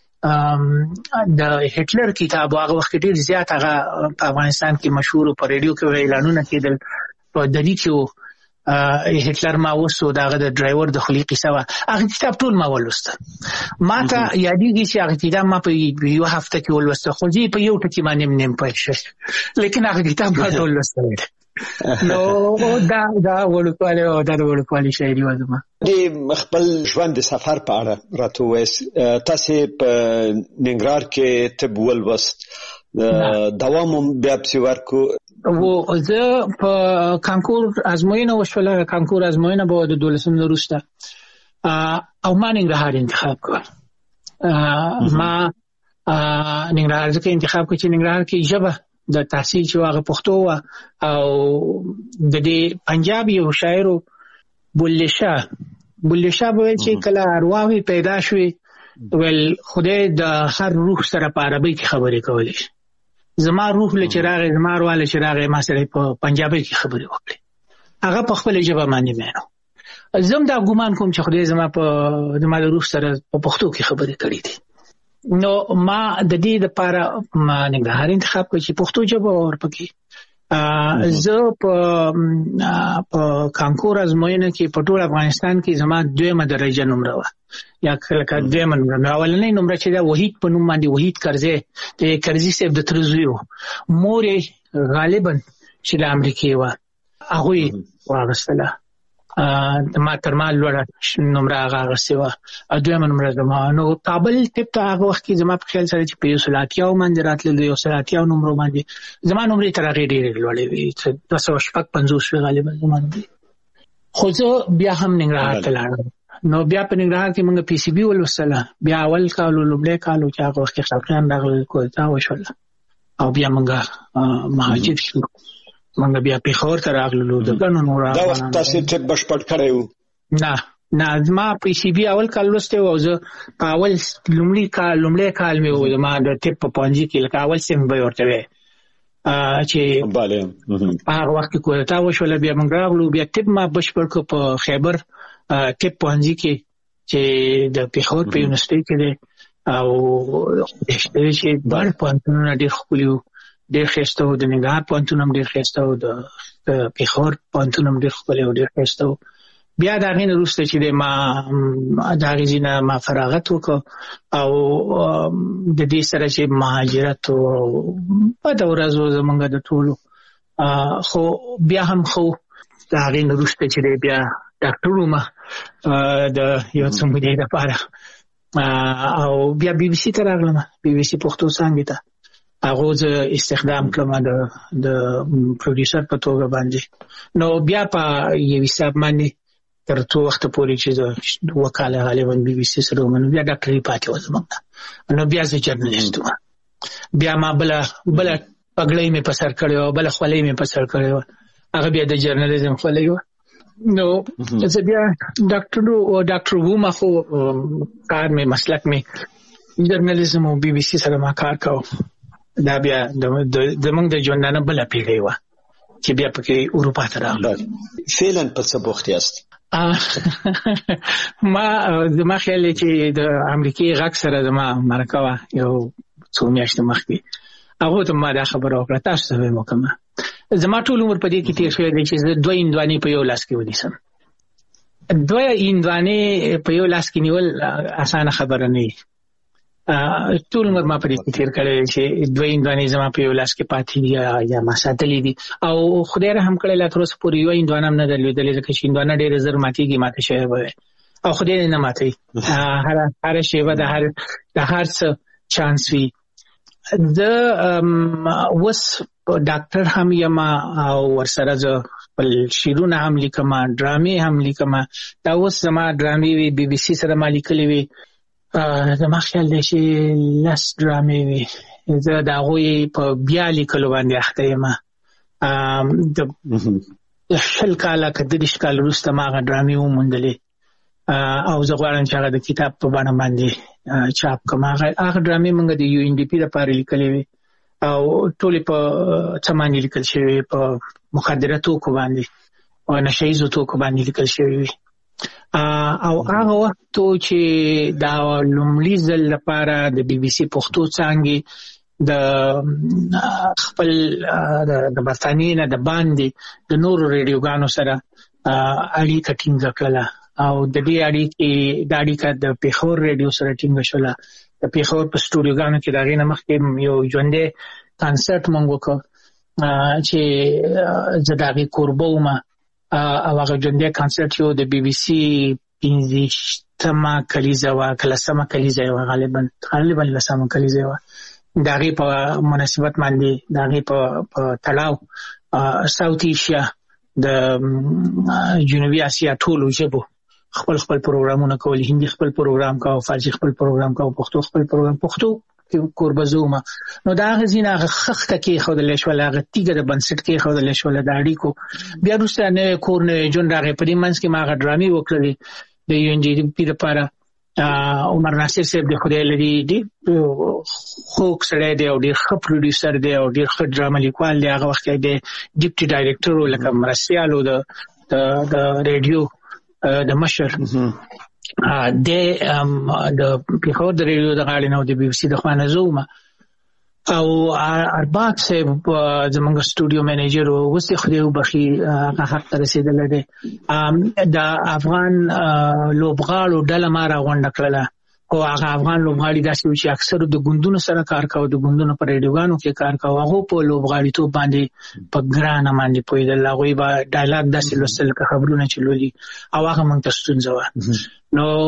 د هټلر کتاب هغه وخت ډېر زیات هغه په افغانستان کې مشهور په ریډیو کې اعلانونه کېدل په دلی کې و هټلر ما وسو د هغه د ډرایور د خولي قصه وه هغه کتاب ټول ما ولوسته. ما ته یادېږي چې هغه کتاب ما په یوه هفته کې ولوسته خو زه په یو ټکي باندې هم نیم پوه شوم لیکن هغه کتاب ما ټول لوستلی دی. نو دا دا وړوکوالی او دا د وړوکوالي شاعري وه زما. د خپل ژوند د سفر په اړه راته ووایاست. تاسې په ننګرهار کې طب ولوست دوام هم بیا پسې ورکړو. زه په کانکور ازموینه وشوله کانکور ازموینه به د دولسم نه وروسته او ما ننګرهار انتخاب کړ. ما ننګرهار ځکه انتخاب کړ چې ننګرهار کې ژبه د تحصیل چې هغه پښتو وه او د دې پنجاب یو شاعر بلې شاه بلې شاه به ویل چې کله ارواحې پیدا شوې ویل خدای د هر روح سره په عربۍ کې خبرې کولی شي. زما روح له چې راغی زما اروا له چې راغی ما سره په پنجابۍ کې خبرې وکړې هغه په خپله ژبه باندې مینو. زه هم دا ګمان کوم چې خدای زما په زما د روح سره په پښتو کې خبرې کړې دي. نو ما د دې دپاره ما ننګرهار انتخاب کړ چې پښتو ژبه ورپکې. زه په کانکور ازموینه کې په ټول افغانستان کې زما دویمه درجه نمره وه یا لکه دویمه نمره. اولنۍ نمره چې دا وحید په نوم باندې وحید کرزی د کرزي صاحب د تره زوی و. مور یې غالبا چې د امریکې وه هغوی واخیستله. ما تر ما لوړه نمره هغه اخیستې وه دویمه نمره زما. نو کابل طب ته هغه وخت کې زما په خیال سره چې په یو سل اتیاو باندې راتللو یو سل اتیاو نمرو باندې زما نمرې تر هغې ډېرې لوړې وې دوه سوه شپږ پنځوس وې غالبا زما نمرې. خو زه بیا هم ننګرهار ته لاړم نو بیا په ننګرهار کې موږ پی سی بي ولوستله بیا اول کال لومړی کال چې هغه وخت کې خلکان راغلل کوټا وشول او بیا موږ مهاجر شو موږ بیا پیښور ته راغلو د غنو نور دا وخت تاسو ته بشپړ کړو نه نه ما پی سی بي اول کال لوسته و زه په اول لومړی کال لومړی کال مې و ما د ټیپ په پونجي کې لکه اول سیم به ورته وي چې bale هغه وخت کې کوټا وشول بیا موږ راغلو بیا ټیپ ما بشپړ کو په خیبر ټیپ پونجي کې چې د پیښور په یونیورسيټي کې دی او د شي بار پونتونه ډېر خپلو ډېر خسته و د نګار پونتونه ډېر خسته و د پیښور پونتونه ډېر خپلو ډېر خسته و بیا دا غین روسته چې ما دا غزینه ما فراغت وکړ او د دې سره چې مهاجرت او په دا ورځو زمونږ د ټولو خو بیا هم خو دا غین روسته چې بیا ډاکټر ومه د یو څه مودې لپاره او بیا بي بي سي ته راغلم بي بي سي پښتو څنګه ته هغه ز استخدام کړم د د پروډوسر په توګه باندې نو بیا په یو حساب باندې تر څو وخت پورې چې وکاله غالبا بي بي سي سره ومنو بیا ډاکټري پاتې وځم نو بیا زه جرنالست وم بیا ما بل بل پګړې مې په سر کړو بل خولې مې په سر کړو هغه بیا د جرنالیزم خولې و نو زه بیا ډاکټر او ډاکټر ووم خو کار مې مسلک مې جرنالیزم او بي بي سي سره ما کار کاوه دا بیا د زمونږ د ژوندانه بل پیړۍ و چې بیا پکې اروپا ته راغلم فعلا په څه بوخت یاست ما زما خیال چې د امریکای غږ سره زما مرکه وا یو څو میاشتې مخکې هغه ته ما دا خبره وکړه تاسو ته مو کومه زما ټول عمر په دې کې تیر شوی دی چې دوه اندوانې په یو لاس کې ونیسم دوه اندوانې په یو لاس کې نیول اسانه خبره نه دی ټول عمر ما په دې کې تیر کړی چې دوه اندوانې زما په یو لاس کې پاتې دي یا ما ساتلې دي او خدای رحم کړی لا تر اوسه پورې یو اندوانه نه درلودلې ځکه چې اندوانه ډېر زر ماتېږي ماته شوی به او خدای نه ماتوي هر هر شی به د هر د هر څه چانس وي د وس ډاکټر هم یم او ورسره زه خپل شعرونه هم لیکم ډرامې هم لیکم دا اوس زما ډرامې وي بي بي سي سره ما لیکلې وي زما خیال دی چې لاس ډرامې وي زه د هغوی په بیا لیکلو باندې اخته یم د شل کاله که دېرش کاله وروسته ما هغه ډرامې وموندلې او زه غواړم چې هغه د کتاب په بڼه باندې چاپ کړم هغه ډرامې موږ د یو ان ډي پي لپاره لیکلې وي او ټولې په څه باندې لیکل شوي په مخدره توکو باندې او نشه ییزو توکو باندې لیکل شوي وي او هغه وخت چې دا لومړي ځل لپاره د بي بي سي پښتو څانګې د خپل د برتانیې نه د باندې د نورو ریډیوګانو سره اړیکه ټینګه کړله او د دې اړیکې د اړیکه د پیښور ریډیو سره ټینګه شوله د پیښور په سټوډیوګانو کې د هغې نه مخکې یو ژوندی کنسرت موږ وکړ چې زه د هغې کوربه وم او هغه ژوندی کنسرت یو د بي بي سي پنځویشتمه کلیزه وه که لسمه کلیزه یې وه غالبا غالبا لسمه کلیزه یې وه د هغې په مناسبت باندې د هغې په تړاو ساوت ایشیا د جنوبي اسیا ټولو ژبو خپل خپل پروګرامونه کول هندي خپل پروګرام کاوه فارسي خپل پروګرام کاوه پښتو خپل پروګرام پښتو کوربه زومه نو دا هغه ځینې هغه خښته کېښودلی شوله هغه تیږه د بنسټ کېښودلی شوله د اړیکو بیا وروسته نوی کور نوی ژوند راغی په دې منځ کې ما هغه ډرامې وکړلې د یو ان ډي پي لپاره عمر ناصر صاحب د خدای لري ډېر خوږ سړی دی او ډېر ښه پروډیوسر دی او ډېر ښه ډرامه لیکوال دی هغه وخت کې دی ډیپټي ډایرکټر و لکه مرستیال و د د ریډیو د مشر د د پیښور د ریډیو د غاړې نه او د بي بي سي د خوا نه زه وم او ارباب صاحب زموږ سټوډیو منیجر و اوس یې خدای وبخي هغه حق ته رسېدلی دی د افغان لوبغاړو ډله ما راغونډه کړله خو هغه افغان لوبغاړي داسې و چې اکثرو د ګوندونو سره کار کوه د ګوندونو په ریډیوګانو کې کار کوه هغو په لوبغاړیتوب باندې په ګرانه باندې پوهېدل هغوی به ډایلاګ داسې لوستل لکه خبرونه چې لولي او هغه موږ ته ستونزه وه نو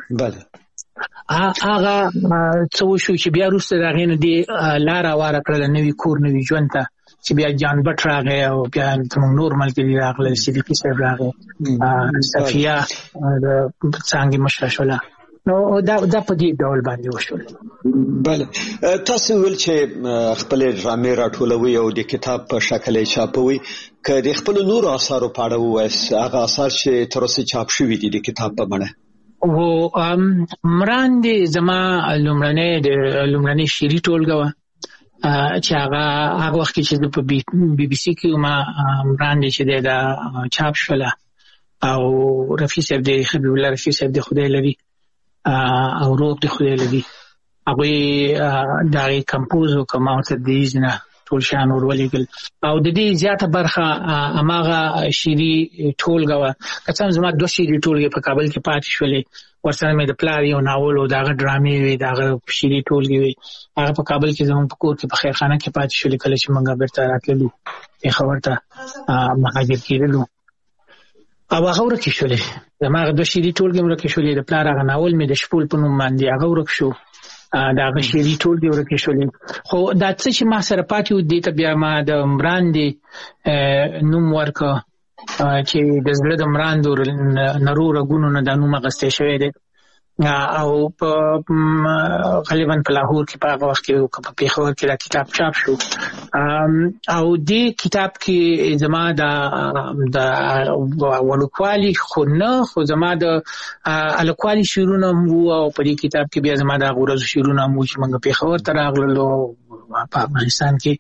هغه څه وشو چې بیا وروسته د هغې نه دې لاره واره کړله نوي کور نوي ژوند ته چې بیا جان بټ راغی او بیا کوم نور ملګري راغله صدیقي صاحب راغی صفیه د څنګه مشره شوله نو دا دا په دې ډول باندې وشول. بله تاسو ول چې خپل ډرامې راټولوي او د کتاب په شکل یې چاپوي که د خپل نور آثارو په اړه ووایئ هغه آثار چې تر اوسه چاپ شوي دي د کتاب په بڼه. و مراندې زما لومړنۍ د لومړنۍ شعري ټولګه وه چې هغه هغه وخت کې چې په بي بي سي کې ما مراندې چې دی دا چاپ شوله او رفیع صاحب دی حبیب الله رفیع صاحب دی خدای لري او روغ دی خدای لري هغوی د هغې کمپوز وکړم او تدریج نه ټول شیان ور ولېږل او د دې زیاته برخه هماغه شعري ټولګه وه که څه هم زما دوه شعري ټولګې په کابل کې پاتې شولې ورسره مې د پلار یو ناول و د هغه ډرامې وې د هغه شعري ټولګې وې هغه په کابل کې زموږ په کور کې په خیرخانه کې پاتې شولې کله چې موږ بېرته راتللو پېښور ته مهاجر کېدلو او هغه ورکې شولې زما هغه دوه شعري ټولګې هم ورکې شولې د پلار هغه ناول مې د شپول په نوم باندې هغه ورک شو د هغه شعري ټولګې ورکې شولې خو دا څه چې ما سره پاتې و دې ته بیا ما د مراندې نوم ورکړه چې د زړه د مراندو نرو رګونو نه دا نوم اخیستی شوی دی او په غالبا په لاهور کې په هغه وخت کې په پېښور کې دا کتاب چاپ شو او دې کتاب کې زما د ولوکوالي خو نه خو زما د الکوالي شعرونه هم وو او په دې کتاب کې بیا زما د هغو ورځو شعرونه هم وو چې موږ پېښور ته راغللو په افغانستان کې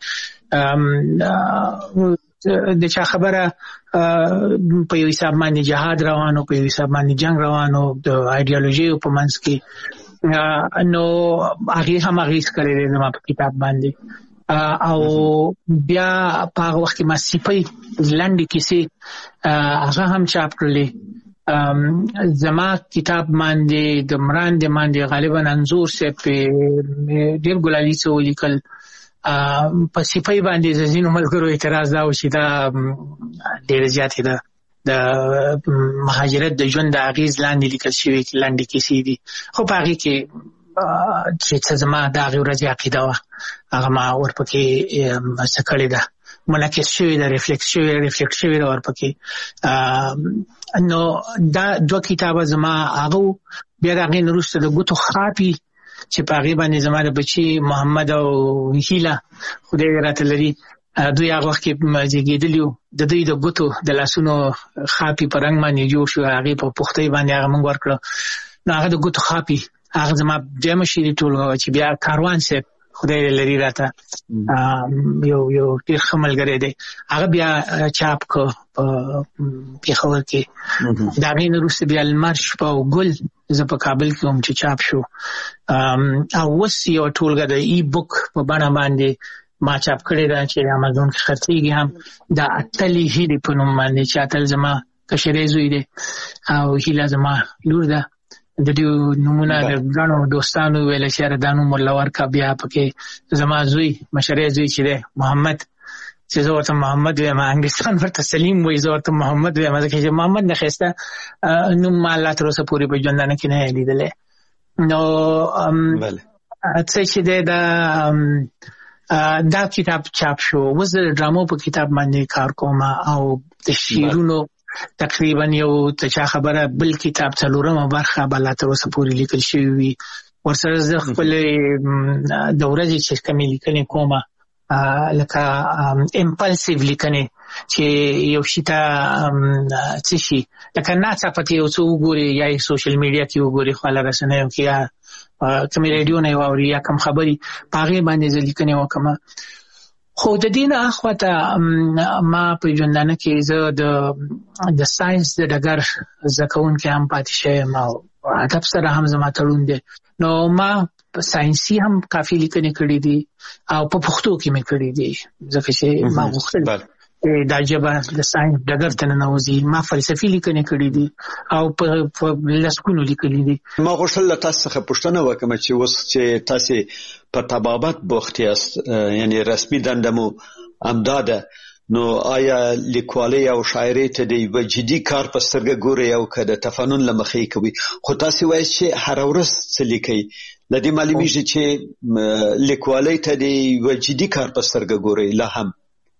د چا خبره په یو حساب باندې جهاد روانو په یو حساب باندې جنگ روانو د ایډیالوژیو په منځ کې نو هغې هم اغېز کړی دی زما په کتاب باندې او بیا په هغه وخت کې ما سیپۍ لنډې کیسې هغه هم چاپ کړلې زما کتاب باندې د مراندې باندې غالبا انځور صاحب ډېر ګلالي څه ولیکل په سیپۍ باندې د ځینو ملګرو اعتراض دا و چې دا ډېره زیاتې ده د مهاجرت د ژوند د اغېز لاندې لیکل شوي لنډې کیسې دي خو په هغې کې چې څه زما د هغې ورځې عقیده وه هغه ما ورپکې څه کړې ده منعکس شوې ده ریفلیکټ شوې ریفلیکټ شوې ده ورپکې نو دا دوه کتابه زما هغه بیا د هغې نه وروسته د ګوتو خاپي چې په هغې باندې زما د بچي محمد او هیله خدای راته لري دوی هغه وخت کې زیږېدلي وو د دوی د ګوتو د لاسونو خاپي په رنګ باندې جوړ شو هغې په پختۍ باندې هغه موږ ورکړه نو هغه د ګوتو خاپي هغه زما دویمه شعري ټولګه وه چې بیا کاروان صاحب خدای لري راته یو یو ډېر ښه ملګری دی هغه بیا چاپ کړه په پېښور کې د هغې نه وروسته بیا لمر شپه او ګل زه په کابل کې وم چې چاپ شو او اوس یوه ټولګه د ای بک په بڼه باندې ما چاپ کړې ده چې امازون کې خرڅېږي هم د اتلې هیلې په نوم باندې چې اتل زما کشری زوی دی او هیله زما لور ده د دې نومونه د ګڼو دوستانو ویل چې یاره دا نوم ورله ورکړه بیا پکې زما زوی مشری زوی چې دی محمد چې زه ورته محمد وایم انګلستان ورته سلیم وایي زه ورته محمد وایم ځکه چې محمد نه ښایسته نوم ما الله تر اوسه پورې په ژوندانه کې نه دی لیدلی نو څه چې دی دا دا کتاب چاپ شو اوس د ډرامو په کتاب باندې کار کوم او د شعرونو تقریبا یو ته چا خبره بل کتاب څلورمه برخه به لا تر اوسه پورې لیکل شوي وي ورسره زه خپلې د ورځې چې کومې لیکنې کومه لکه امپلسیو لیکنې چې یو شي ته څه شي لکه ناڅاپه ته یو څه وګورې یا یې سوشل میډیا کې وګورې خواله رسنیو کې یا کومې ریډیو نه یې واوري یا کوم خبرې په هغې باندې زه لیکنې وکړم خو د دې نه اخواته ما په ژوندانه کې زه د ساینس د ډګر زده کوونکی هم پاتې شوی یم او ادب سره هم زما تړون دی نو ما ساینسي هم کافي لیکنې کړي دي او په پښتو کې مې کړي دي ځکه چې ما غوښتل دا ژبه د ساینس ډګر ته ننوځي ما فلسفي لیکنې کړي دي او په لسګونو لیکلي دي ما غوښتل له تاسو څخه پوښتنه وکړم چې اوس چې تاسې په طبابت بوخت یاست یعنی رسمي دنده مو همدا ده نو آیا لیکوالۍ او شاعرۍ ته د یوه جدي کار په سترګه ګورئ او که د تفنن له مخې کوي خو تاسې وایئ چې هره ورځ څه لیکئ له دې معلومیږي چې لیکوالۍ ته د یوه جدي کار په سترګه ګورئ لا هم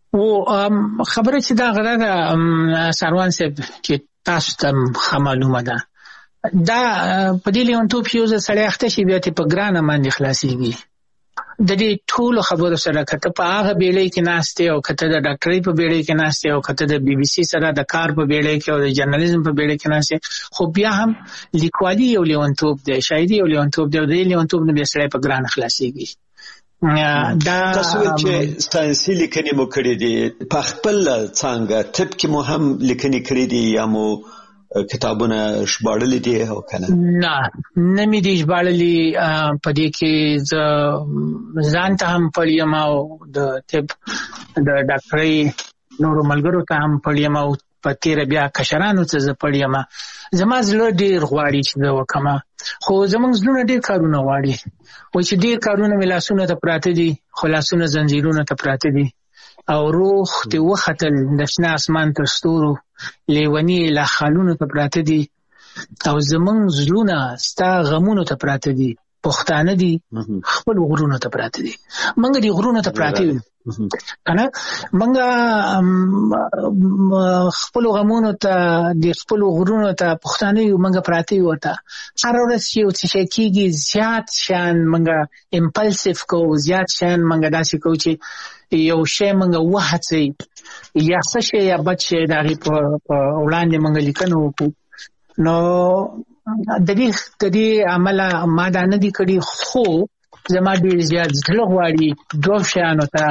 او خبره چې دا غره سروان صاحب چې تاسو ته معلومه ده دا په دې لیونتوب یو ځای اخته شي بیا ته په ګرانه باندې خلاصيږي د دې ټولو خبرو سره کته په هغه بیړۍ کې ناشته او کته د ډاکټرۍ په بیړۍ کې ناشته او کته د بي بي سي سره د کار په بیړۍ کې او د جرنالیزم په بیړۍ کې ناشته خو بیا هم لیکوالي یو لیونتوب دی شاعري یو لیونتوب دی او د لیونتوب نه بیا سره په ګرانه خلاصيږي دا تاسو چې ساينسي لیکنې مو کړې دي په خپل څنګه طب کې مو هم لیکنې کړې دي یا مو کتابونه ژباړلې دي او کنه نه نه مې دي ژباړلې په دې کې ز ځان ته هم پړیم او د طب د ډاکټرۍ نورو ملګرو ته هم پړیم او په تیر بیا کشرانو ته ز پړیم زما زړه ډیر غواړي چې دا وکما خو زمونږ زړه ډیر کارونه غواړي و چې ډیر کارونه ملاسونه ته پراته دي خلاصونه زنجیرونه ته پراته دي او روح ته وختل د شنه اسمان تر ستورو لیونی لا خالونو ته پراته دي او زمونږ زړونه ستا غمونو ته پراته دي پښتانه دي خپل غرونو ته پراته دي منګ دي غرونو ته پراته دي کنه منګ خپل غمونو ته د خپل غرونو ته پښتانه یو منګ پراته یو ته هر ورځ یو څه کېږي زیات شان منګ امپلسیو کو زیات شان منګ داسې کو چې یو شی منګ وهڅي یا څه شی یا بچي دغه په وړاندې منګ لیکنو نو د دې د دې عمله ما دا نه دي کړی خو زما ډیر زیات ځله غواړي دوه شیانو ته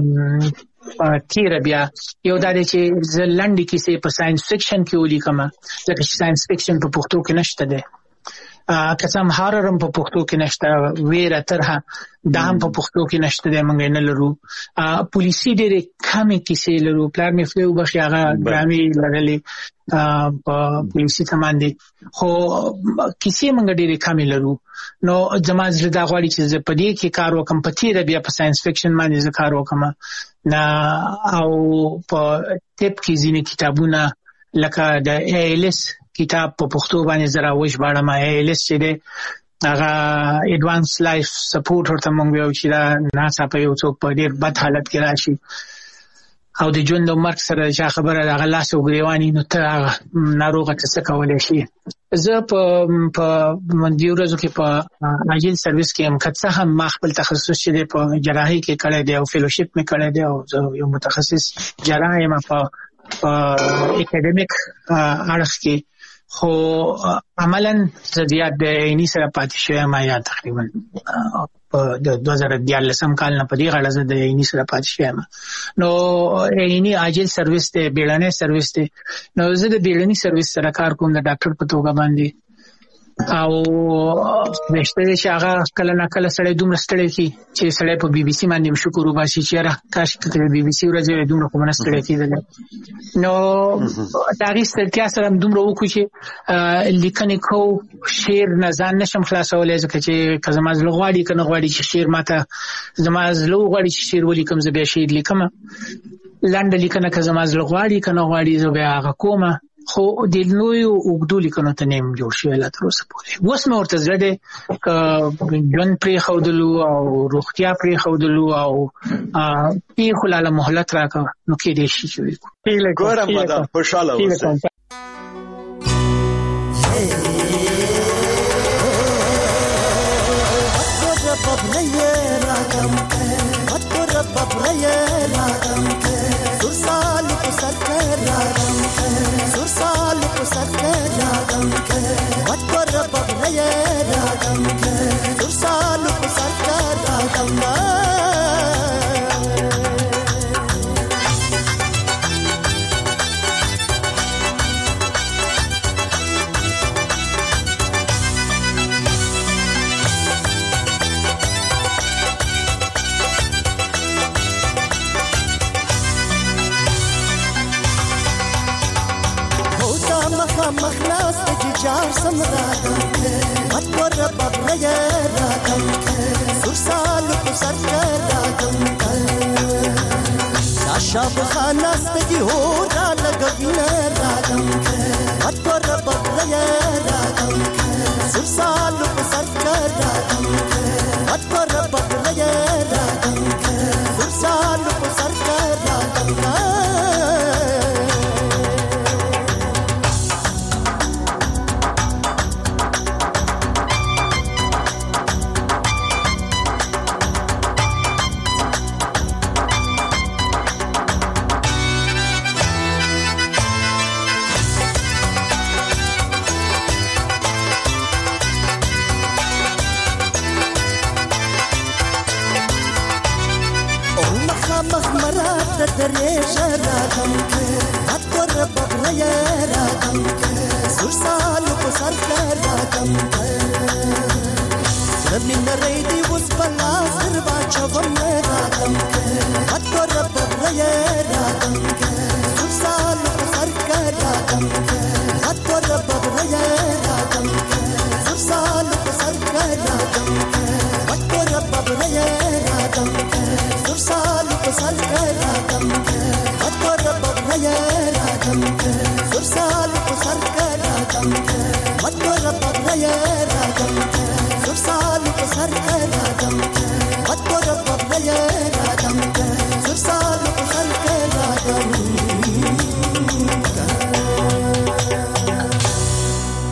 تیر بیا یو دا چې زلندې کیسې په ساينس فکشن کې ولیکم ځکه چې ساينس فکشن په پښتو کې نشته ده قسم هاررم په پښتو کې نشته ویره ترها دا هم په پښتو کې نشته ده مونږ نه لرو پولیسي ډېر کمې کیسې لرو پلان مې فلو بخي هغه ګرامي لرلې په پولیسي تماندې خو کیسې مونږ ډېر کمې لرو نو زما زړه دا غواړي چې په دې کې کار وکم په تیر بیا په ساينس فکشن باندې کار وکم نه او په ټپ کې ځینې کتابونه لکه د ایلس کتاب په پښتو باندې زرا وښ باندې ما ایلس چې ده هغه ایڈوانس لایف سپورټ ورته مونږ یو چې دا ناسا په یو څوک په ډېر بد حالت کې راشي او د ژوند او مرګ سره چې خبره هغه لاس او ګریوانی نو ته ناروغه څه کولای شي زه په په مندیو ورځو کې په اجل سرویس کې هم کڅه هم ما خپل تخصص چې په جراحي کې کړی دی او فیلوشپ مې کړی دی او یو متخصص جراح یم په اکیډمیک اړخ کې خو عملاً زیات د عیني سره پاتې شوی ما یا تقریبا د دوه زره دیارلسم کال نه په دې غړ زه د عیني سره پاتې شوی نو عیني اجل سرویس ته بیړنۍ سرویس ته نو زه د بیړنۍ سرویس سره کار کوم د ډاکټر په توګه باندې او نشته چې هغه کله نه کله سړی دومره ستړی کی چې سړی په بي بي سي باندې شکر وباسي چې را کاش ته بي بي سي ورځې دومره کوم نه ستړی کیدل نو تاریخ ستړیا سره دومره وکړي چې لیکنې کو شعر نه ځان نشم خلاصولای ځکه چې کزما زلو غواړي کنه غواړي چې شعر ماته زما زلو غواړي چې شعر ولیکم زه به شعر لیکم لاندې لیکنه کزما زلو غواړي کنه غواړي زه به هغه کومه خو د نوې وګړو لیکنو ته نیم جوړ شوی لا تر اوسه پورې اوس مې ورته زړه دې ژوند پرې خودلو او روغتیا پرې خودلو او په خلاله مهلت راکړه نو کې دې شي چې ګورم مدام خوشاله اوسه مخلاص تجار سمرادم مطور ببريا رادم سرسال بسر رادم شاب خاناس تجي هورا لغبنا رادم مطور ببريا رادم سرسال بسر رادم مطور ببريا رادم سرسال بسر رادم راغم اتور بغلای راغم سور سالو په سر راغم زمین ریدی وس بلا سر باچوم راغم اتور بغلای راغم سور سالو په سر راغم اتور بغلای راغم سور سالو په سر راغم اتور بغلای راغم سور سالو په سر راغم اتور بغلای راغم سور سالو په سر راغم اتور بغلای راغم سور سالو په سر راغم اتور بغلای